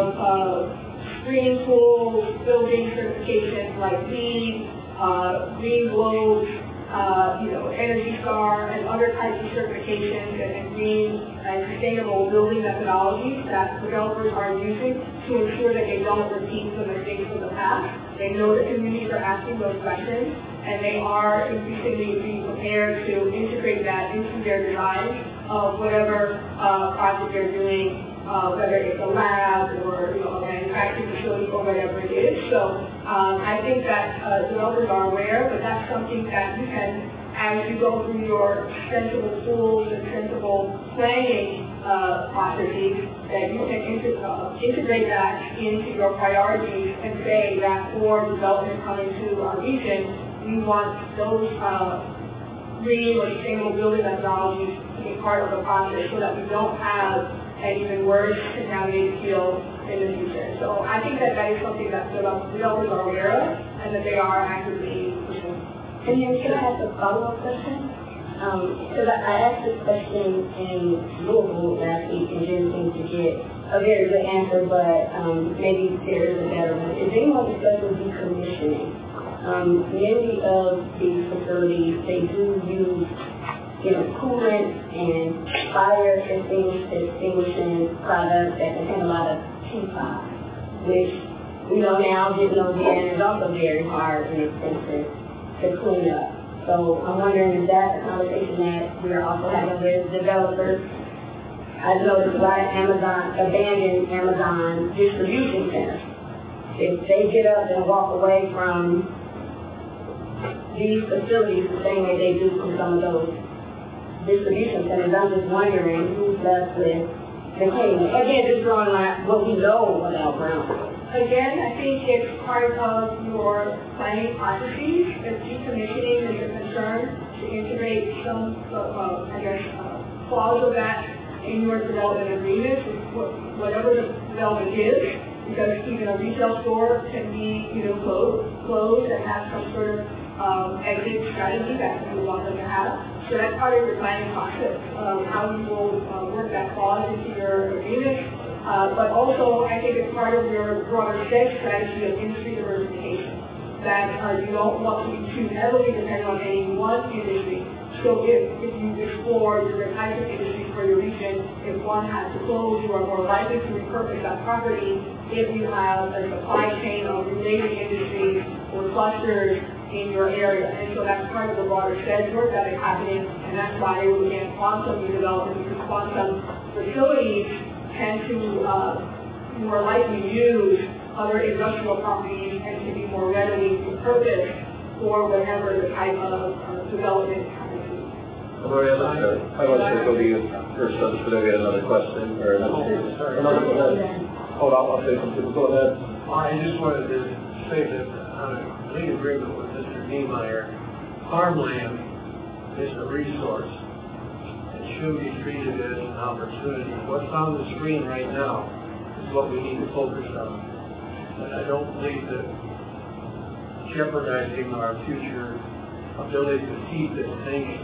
uh, screening tools, building certifications like LEED, uh, Green Globe, uh, you know, Energy Star, and other types of certifications and, and green and sustainable building methodologies that developers are using to ensure that they don't repeat the mistakes of the past. They know that communities are asking those questions, and they are increasingly being prepared to integrate that into their design of whatever uh, project they're doing, uh, whether it's a lab or, you know, a manufacturing facility or whatever it is. So um, I think that uh, developers are aware, but that's something that you can, as you go through your sensible tools and sensible planning uh, processes, that you can inter uh, integrate that into your priorities and say that for development coming to our region, we want those uh, green or sustainable building methodologies to be part of the process so that we don't have an even worse contaminated field in the future. So I think that that is something that developers are aware of and that they are actively pursuing. And then can I ask a follow-up question? Because um, I, I asked this question in Louisville last week and didn't seem to get a very good answer, but um, maybe there is a better one. Is anyone discussing decommissioning? Um, many of these facilities, they do use, you know, coolant and fire extinguishing products that contain a lot of P FAS, which we know now, getting over there is also very hard and expensive to clean up. So I'm wondering if that's a conversation that we're also having with developers. I've noticed a lot of Amazon, abandoned Amazon distribution centers. If they get up and walk away from these facilities the same way they do from some of those distribution centers, I'm just wondering who's left with the cleaning. Again, just drawing on what we know about brownfield. Again, I think it's part of your planning processes. If decommissioning is a concern, to integrate some, uh, I guess, uh, clause of that in your development agreement, whatever the development is, because even a retail store can be, you know, closed, closed and have some sort of um, exit strategy that you want them to have. So that's part of your planning process, um, how you will uh, work that clause into your agreement. Uh, but also, I think it's part of your broader state strategy of industry diversification, that uh, you don't want to be too heavily dependent on any one industry. So if, if you explore different types of industries for your region, if one has to close, you are more likely to repurpose that property if you have a supply chain of related industries or clusters in your area. And so that's part of the broader SEDS work that is happening, and that's why we're looking at quantum redevelopment, because quantum facilities tend to uh, more likely use other industrial properties and to be more readily repurposed for whatever the type of uh, development happens to be. Lori, I'd like to, I'd like to go to you first, so that we had another question, or another, another question. Hold on, I'll say something, go ahead. I just wanted to say that I'm in complete agreement with Mister Niemeyer. Farmland is a resource. Should be treated as an opportunity. What's on the screen right now is what we need to focus on. And I don't believe that jeopardizing our future ability to feed this nation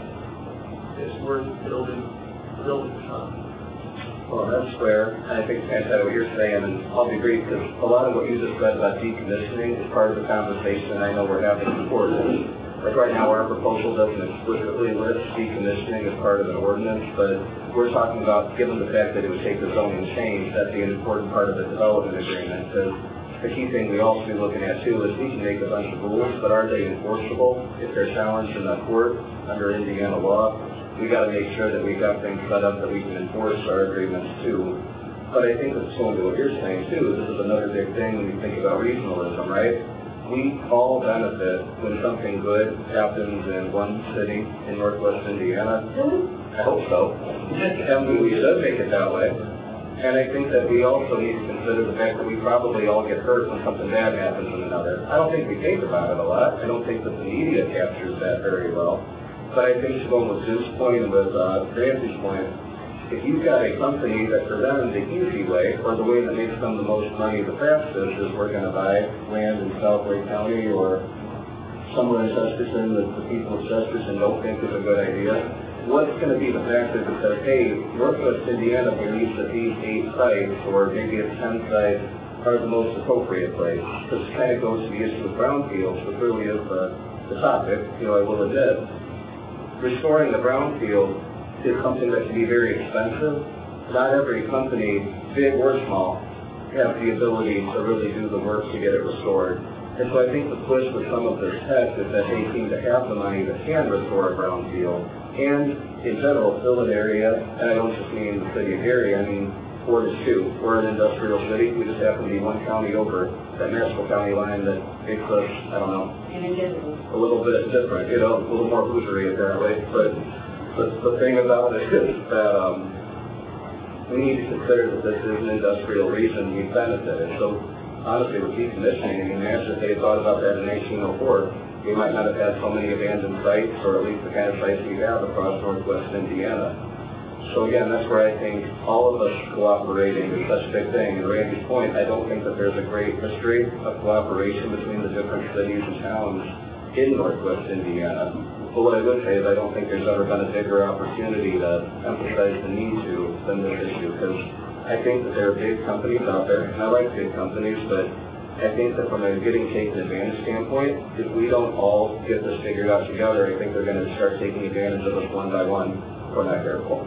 is worth building, building from. Well, that's fair. I think that's what you're saying, and I'll be brief, because a lot of what you just said about decommissioning is part of the conversation I know we're having before this. Like right now, our proposal doesn't explicitly list decommissioning as part of an ordinance, but we're talking about, given the fact that it would take the zoning change, that be an important part of the development agreement. Because the key thing we also be looking at too is we can make a bunch of rules, but are they enforceable if they're challenged in the court under Indiana law? We got to make sure that we've got things set up that we can enforce our agreements too. But I think it's going to what you're saying too. This is another big thing when you think about regionalism, right? We all benefit when something good happens in one city in Northwest Indiana. I hope so. And we should make it that way. And I think that we also need to consider the fact that we probably all get hurt when something bad happens in another. I don't think we think about it a lot. I don't think that the media captures that very well. But I think going with Zeus' point and with uh, Randy's point, if you've got a company that for them the easy way, or the way that makes them the most money the fastest, is we're going to buy land in South Lake County or somewhere in Chesterton that the people of Chesterton don't think is a good idea, what's going to be the factor that says, hey, Northwest Indiana believes that these eight sites, or maybe it's ten sites, are the most appropriate place? This kind of goes to the issue of brownfields, which really is the, the topic, you know, I will admit. Restoring the brownfield is something that can be very expensive. Not every company, big or small, have the ability to really do the work to get it restored. And so I think the push with some of this tech is that they seem to have the money that can restore a brownfield and, in general, fill an area. And I don't just mean the city of Gary, I mean Fort is too. We're an industrial city. We just happen to be one county over that Nashville County line that makes us, I don't know, a little bit different, you know, a little more bougerie apparently. But the, the thing about it is that um, we need to consider that this is an industrial region we benefited. So honestly, with decommissioning, I mean, imagine if they had thought about that in eighteen oh four, we might not have had so many abandoned sites, or at least the kind of sites we have across Northwest Indiana. So again, that's where I think all of us cooperating is such a big thing. And Randy's point, I don't think that there's a great history of cooperation between the different cities and towns in Northwest Indiana. But what I would say is I don't think there's ever been a bigger opportunity to emphasize the need to than this issue, because I think that there are big companies out there, and I like big companies, but I think that from a getting taken advantage standpoint, if we don't all get this figured out together, I think they're going to start taking advantage of us one by one if we're not careful.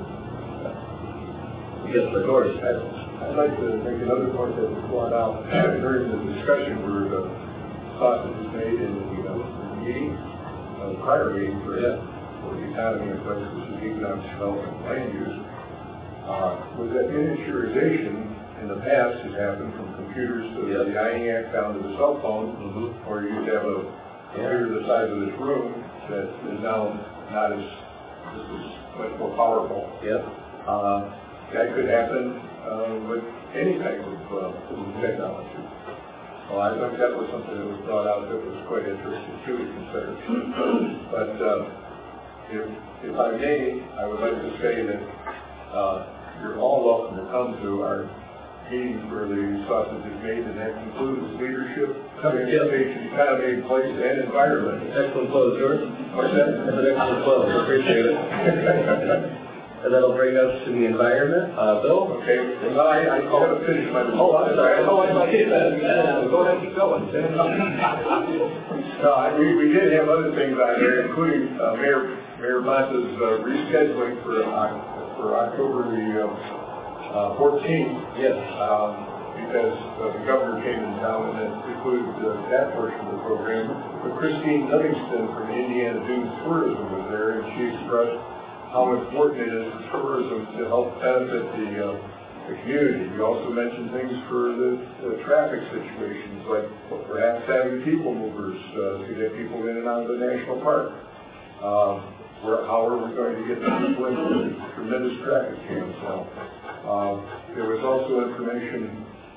Yes, the doors. I'd like to make another point that was brought out during the discussion where the sausage was made in the uh, meeting, uh, the prior meeting for, yeah. for the economy and place, which is economic development and land use, uh, was that miniaturization in the past has happened from computers to yeah. the ENIAC down to the cell phone, mm-hmm. or you used to have a computer the size of this room that is now not as, this is much more powerful. Yep. Uh, That could happen uh, with any type of uh, technology. Well, I think that was something that was brought out that was quite interesting too to consider. But uh, if, if I may, I would like to say that uh, you're all welcome to come to our meeting where the sausage is made, and that includes leadership, transportation, economy, place, and environment. Excellent close, George. What's that? That's an excellent close. I appreciate it. And that'll bring us to the environment. Uh, Bill? Okay. Well, I, I call it finish my... Oh, I'm sorry. Oh, I thought you said that. Go ahead and keep going. No, I, we, we did have other things on there, including uh, Mayor Mayor Monta's uh, rescheduling for uh, for October the uh, uh, fourteenth. Yes. Um, because uh, the governor came in town, and that included uh, that portion of the program. But Christine Livingston from Indiana Dunes Tourism was there, and she expressed how important it is for tourism to help benefit the, uh, the community. You also mentioned things for the, the traffic situations, like perhaps having people movers uh, to get people in and out of the national park. Uh, where, how are we going to get the people into the tremendous traffic jams now? Uh, there was also information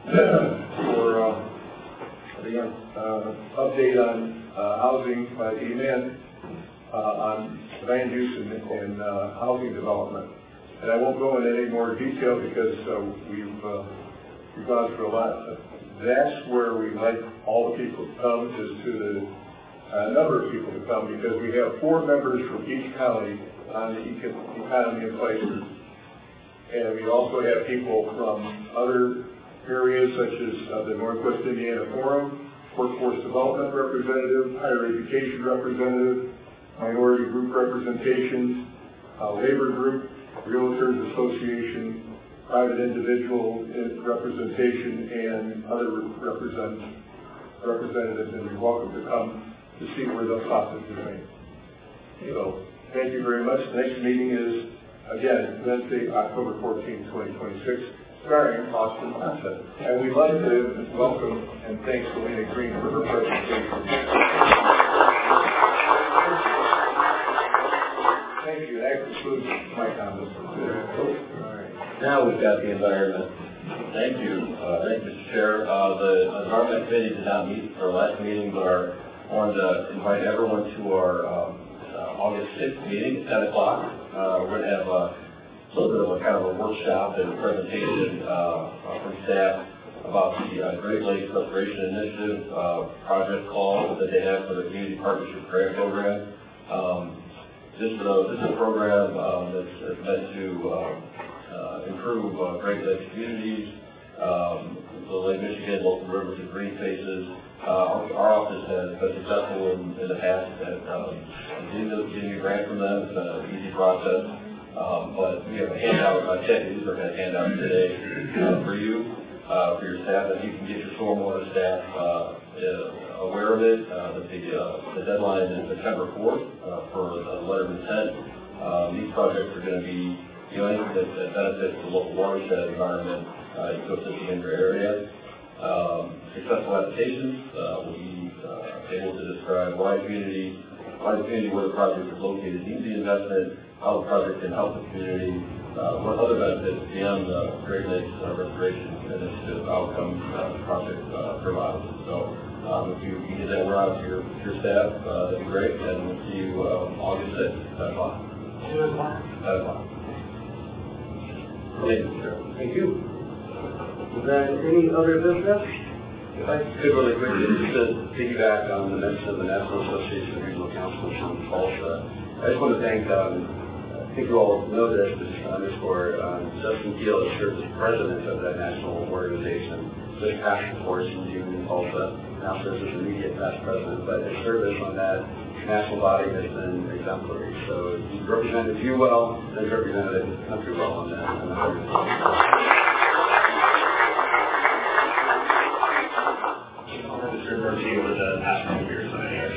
for um, the uh, update on uh, housing by E M N uh, on land use and, and uh, housing development. And I won't go into any more detail because uh, we've, uh, we've gone through a lot. That's where we like all the people to come, is to the a number of people to come because we have four members from each county on the Eco- Economy and Places. And we also have people from other areas such as uh, the Northwest Indiana Forum, Workforce Development Representative, Higher Education Representative, Minority Group Representations, uh, Labor Group, Realtors Association, Private Individual Representation, and other represent, representatives, and you're welcome to come to see where the sausage is made. So, thank you very much. The next meeting is, again, Wednesday, October fourteenth, twenty twenty-six, starring Austin Johnson. And we'd like to welcome and thank Selena Green for her presentation. Thank you. That concludes my comments. All right. Now we've got the environment. Thank you. Uh, thank you, Mister Chair. Uh, the Environment Committee did not meet for our last meeting, but our, I wanted to invite everyone to our um, uh, August sixth meeting at ten o'clock. Uh, we're going to have a little bit of a kind of a workshop and presentation uh, from staff about the uh, Great Lakes Restoration Initiative uh, project call that they have for the Community Partnership Grant Program. Um, this, is a, this is a program um, that's, that's meant to um, uh, improve uh, Great Lakes communities, um, the Lake Michigan, local rivers, and green spaces. Uh, our, our office has been successful in, in the past at um, getting, getting a grant from them. It's been an easy process. Um, but we have a handout, I can't use our handout today uh, for you, uh, for your staff, and you can get your stormwater staff uh, uh, aware of it. Uh, that the, uh, the deadline is September fourth uh, for the letter of intent. Um, these projects are going to be, you know, anything that, that benefits the local watershed environment, uh, ecosystem in your area. Um, successful applications uh, will be uh, able to describe why community, why the community where the project is located needs the investment, how the project can help the community, uh, what other benefits beyond the Great Lakes uh, Restoration Initiative outcomes uh, the project uh, provides. So um, if you can get that word out to your, to your staff, uh, that'd be great, and we'll see you um, August sixth, ten o'clock. ten o'clock. Thank you, sir. Thank you. Is there any other business? If I could really quickly, just to piggyback on the mention of the National Association of Regional Councils from Tulsa, I just want to thank, um, I think you all know this, but just to underscore, um, Justin Keel has served as president of that national organization, just past the course in June in Tulsa, now serves as immediate past president, but his service on that national body has been exemplary. So he's represented you well, and he's represented the country well on that. And I'll have to turn over to you with the national beer side here.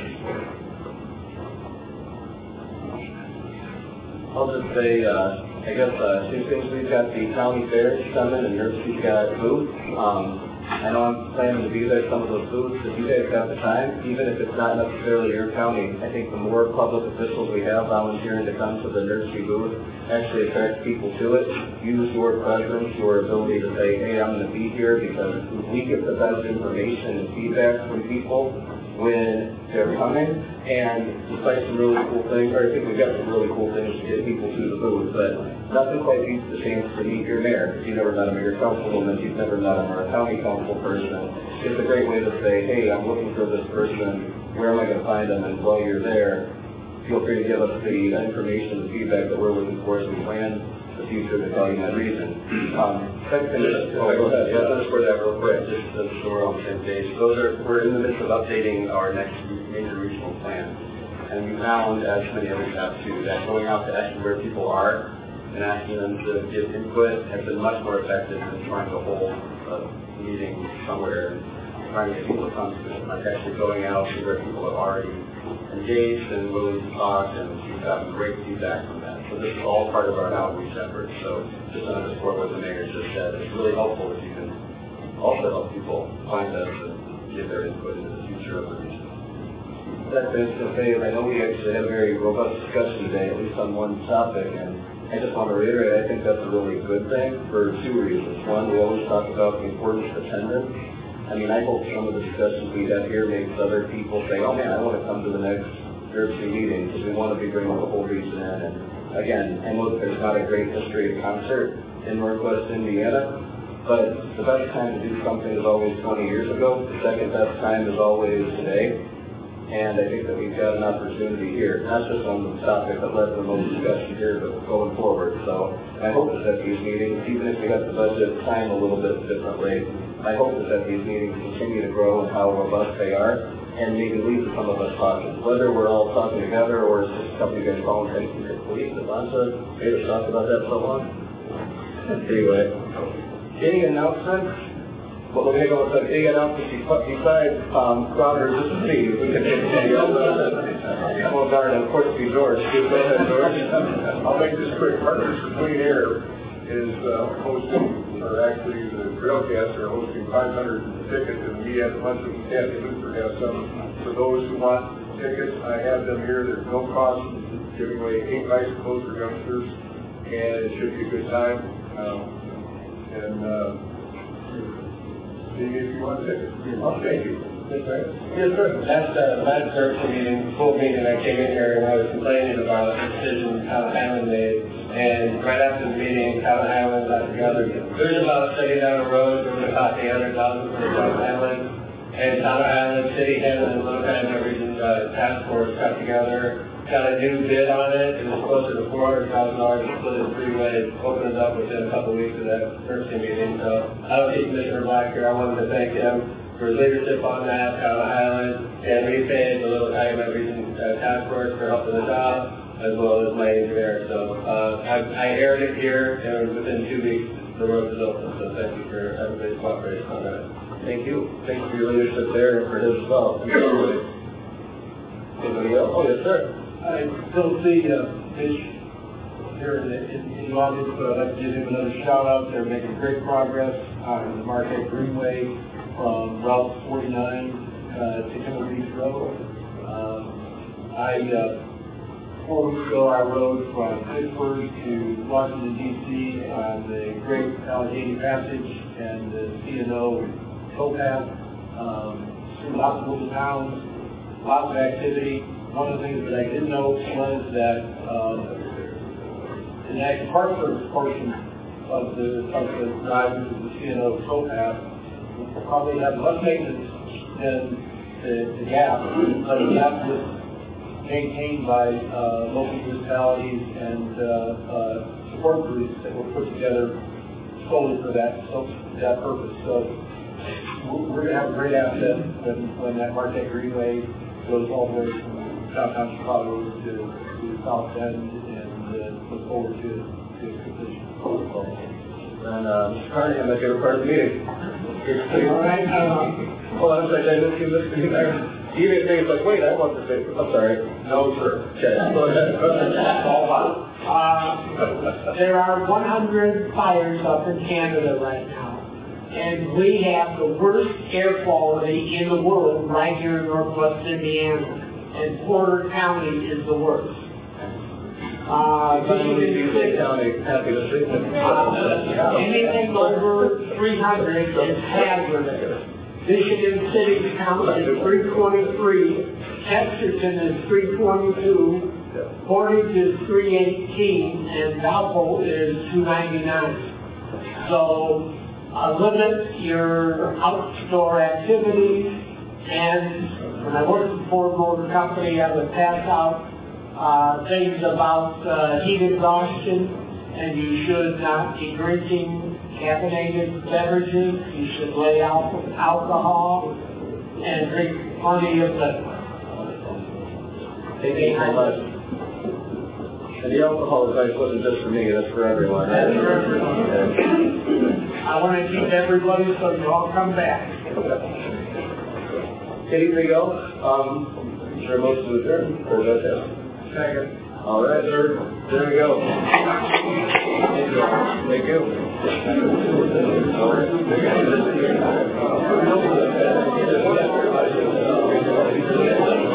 I'll just say, uh, I guess, uh, two things. We've got the county fairs coming, and Nurse's got booths. Um, I know I'm planning to be there, some of those booths. If you guys have the time, even if it's not necessarily your county, I think the more public officials we have volunteering to come to the nursery booth actually attracts people to it. Use your presence, your ability to say, hey, I'm going to be here, because we get the best information and feedback from people when they're coming, and despite some really cool things, or I think we've got some really cool things to get people to the booth, but nothing quite beats the chance to meet your mayor. If you've never met him, or your councilwoman, if you've never met him, or a county council person, it's a great way to say, hey, I'm looking for this person, where am I going to find them? And while you're there, feel free to give us the information and feedback that we're looking for as we plan the future to tell you that reason. Um, second thing is, oh, go ahead. Yeah, let's score that real quick, just so we're on the same page. Those are, we're in the midst of updating our next major regional plan. And we found, as many others have too, that going out to actually where people are and asking them to give input has been much more effective than trying to hold a meeting somewhere and trying to get people to come to it. Like actually going out to where people are already engaged and willing to talk, and we've gotten great feedback from that. So this is all part of our outreach effort. So just to underscore what the mayor just said, it's really helpful if you can also help people find us and give their input into the future of the region. That's been to say, I know we actually had a very robust discussion today, at least on one topic, and I just want to reiterate, I think that's a really good thing for two reasons. One, we always talk about the importance of attendance. I mean, I hope some of the discussions we have here makes other people say, oh man, I want to come to the next Nursery meeting, because we want to be bringing the whole region in. And again, I know that there's not a great history of concert in Northwest Indiana, but the best time to do something is always twenty years ago. The second best time is always today. And I think that we've got an opportunity here, not just on the topic that led to the most discussion here, but going forward. So my hope is that these meetings, even if we have the budget time a little bit differently, my hope is that these meetings continue to grow and how robust they are, and maybe lead to some of us talking. Whether we're all talking together or it's just something you guys call and say, please, Devonta, made us talk about that so long. Anyway, any announcements? Well, we're going to go with any announcements besides um, Crowder, just to see if we can continue. Well, darn, of course, be George. Go ahead, George. I'll make this quick. Partners for Clean Air is uh, hosting, or actually the Trailcast are hosting five hundred tickets, and we at Munson Kathy Luther have some for those who want tickets. I have them here. There's no cost. Giving away eight bicycles for youngsters, and it should be a good time. Um, and uh, see if you want tickets. Oh, thank you. Yes, sir. Yes, sir. Last, uh, last Thursday meeting, full meeting, I came in here and I was complaining about the decision Town Highland made. And right after the meeting, Town Highland got together. There's about a study down the road, there was about eight hundred thousand for Town Highland. And Town Highland, City Head, and Little Canada Region uh, Task Force got together, got a new bid on it. It was closer to four hundred thousand dollars to split it three ways, opened it up within a couple of weeks of that Thursday meeting. So I don't see Commissioner Black here. I wanted to thank him for his leadership on that, Town Highland, and Repay, the Little Calumet Region uh, Task Force for helping us out, as well as my engineer. So uh, I, I aired it here, and within two weeks the road is open. So thank you for everybody's cooperation on that. Thank you. Thank you for your leadership there and for his as well. Anybody else? Oh, yes, sir. I still see uh, Fish here in the, in, in the audience, but I'd like to give him another shout out. They're making great progress on the Marquette Greenway from Route forty-nine uh, to Kimmel Beach Road. Um, I, uh, four weeks ago, I rode from Pittsburgh to Washington, D C on the Great Allegheny Passage and the C and O towpath. Um, through lots of little towns, lots of activity. One of the things that I did note was that um, the National Park Service portion of the of the drive to the C and O towpath will probably have less maintenance than the, the gap, but the gap was maintained by uh, local municipalities and uh, uh, support groups that were put together solely for that so, that purpose. So we're going to have a great asset when, when that Marquette Greenway goes all the way from downtown Chicago to, to South Bend, and uh, look forward to, to its completion. And uh, Mister Carney, my favorite part of the meeting. All right. Um, oh, I'm sorry, did I miss you listening there? You didn't think it's like, wait, I want to say, I'm sorry. No, sir. Okay, go ahead. Uh, there are one hundred fires up in Canada right now, and we have the worst air quality in the world right here in Northwest Indiana, and Porter County is the worst. Uh, Michigan City, uh, anything over three hundred is hazardous. Michigan City count is three twenty-three, Chesterton is three twenty-two, Portage is three eighteen, and Valpo is two ninety-nine. So uh, limit your outdoor activities, and when I worked for Ford Motor Company, I would pass out uh, things about uh, heat exhaustion, and you should not be drinking caffeinated beverages. You should lay out alcohol and drink plenty of liquid. Thank you so much. And the alcohol advice wasn't just for me, that's for everyone. That's for everyone. Yeah. I want to keep everybody so you all come back. Anything else? Um, is there a motion to adjourn? Or is that it? Second. All right, sir. There we go. Thank you. Thank you.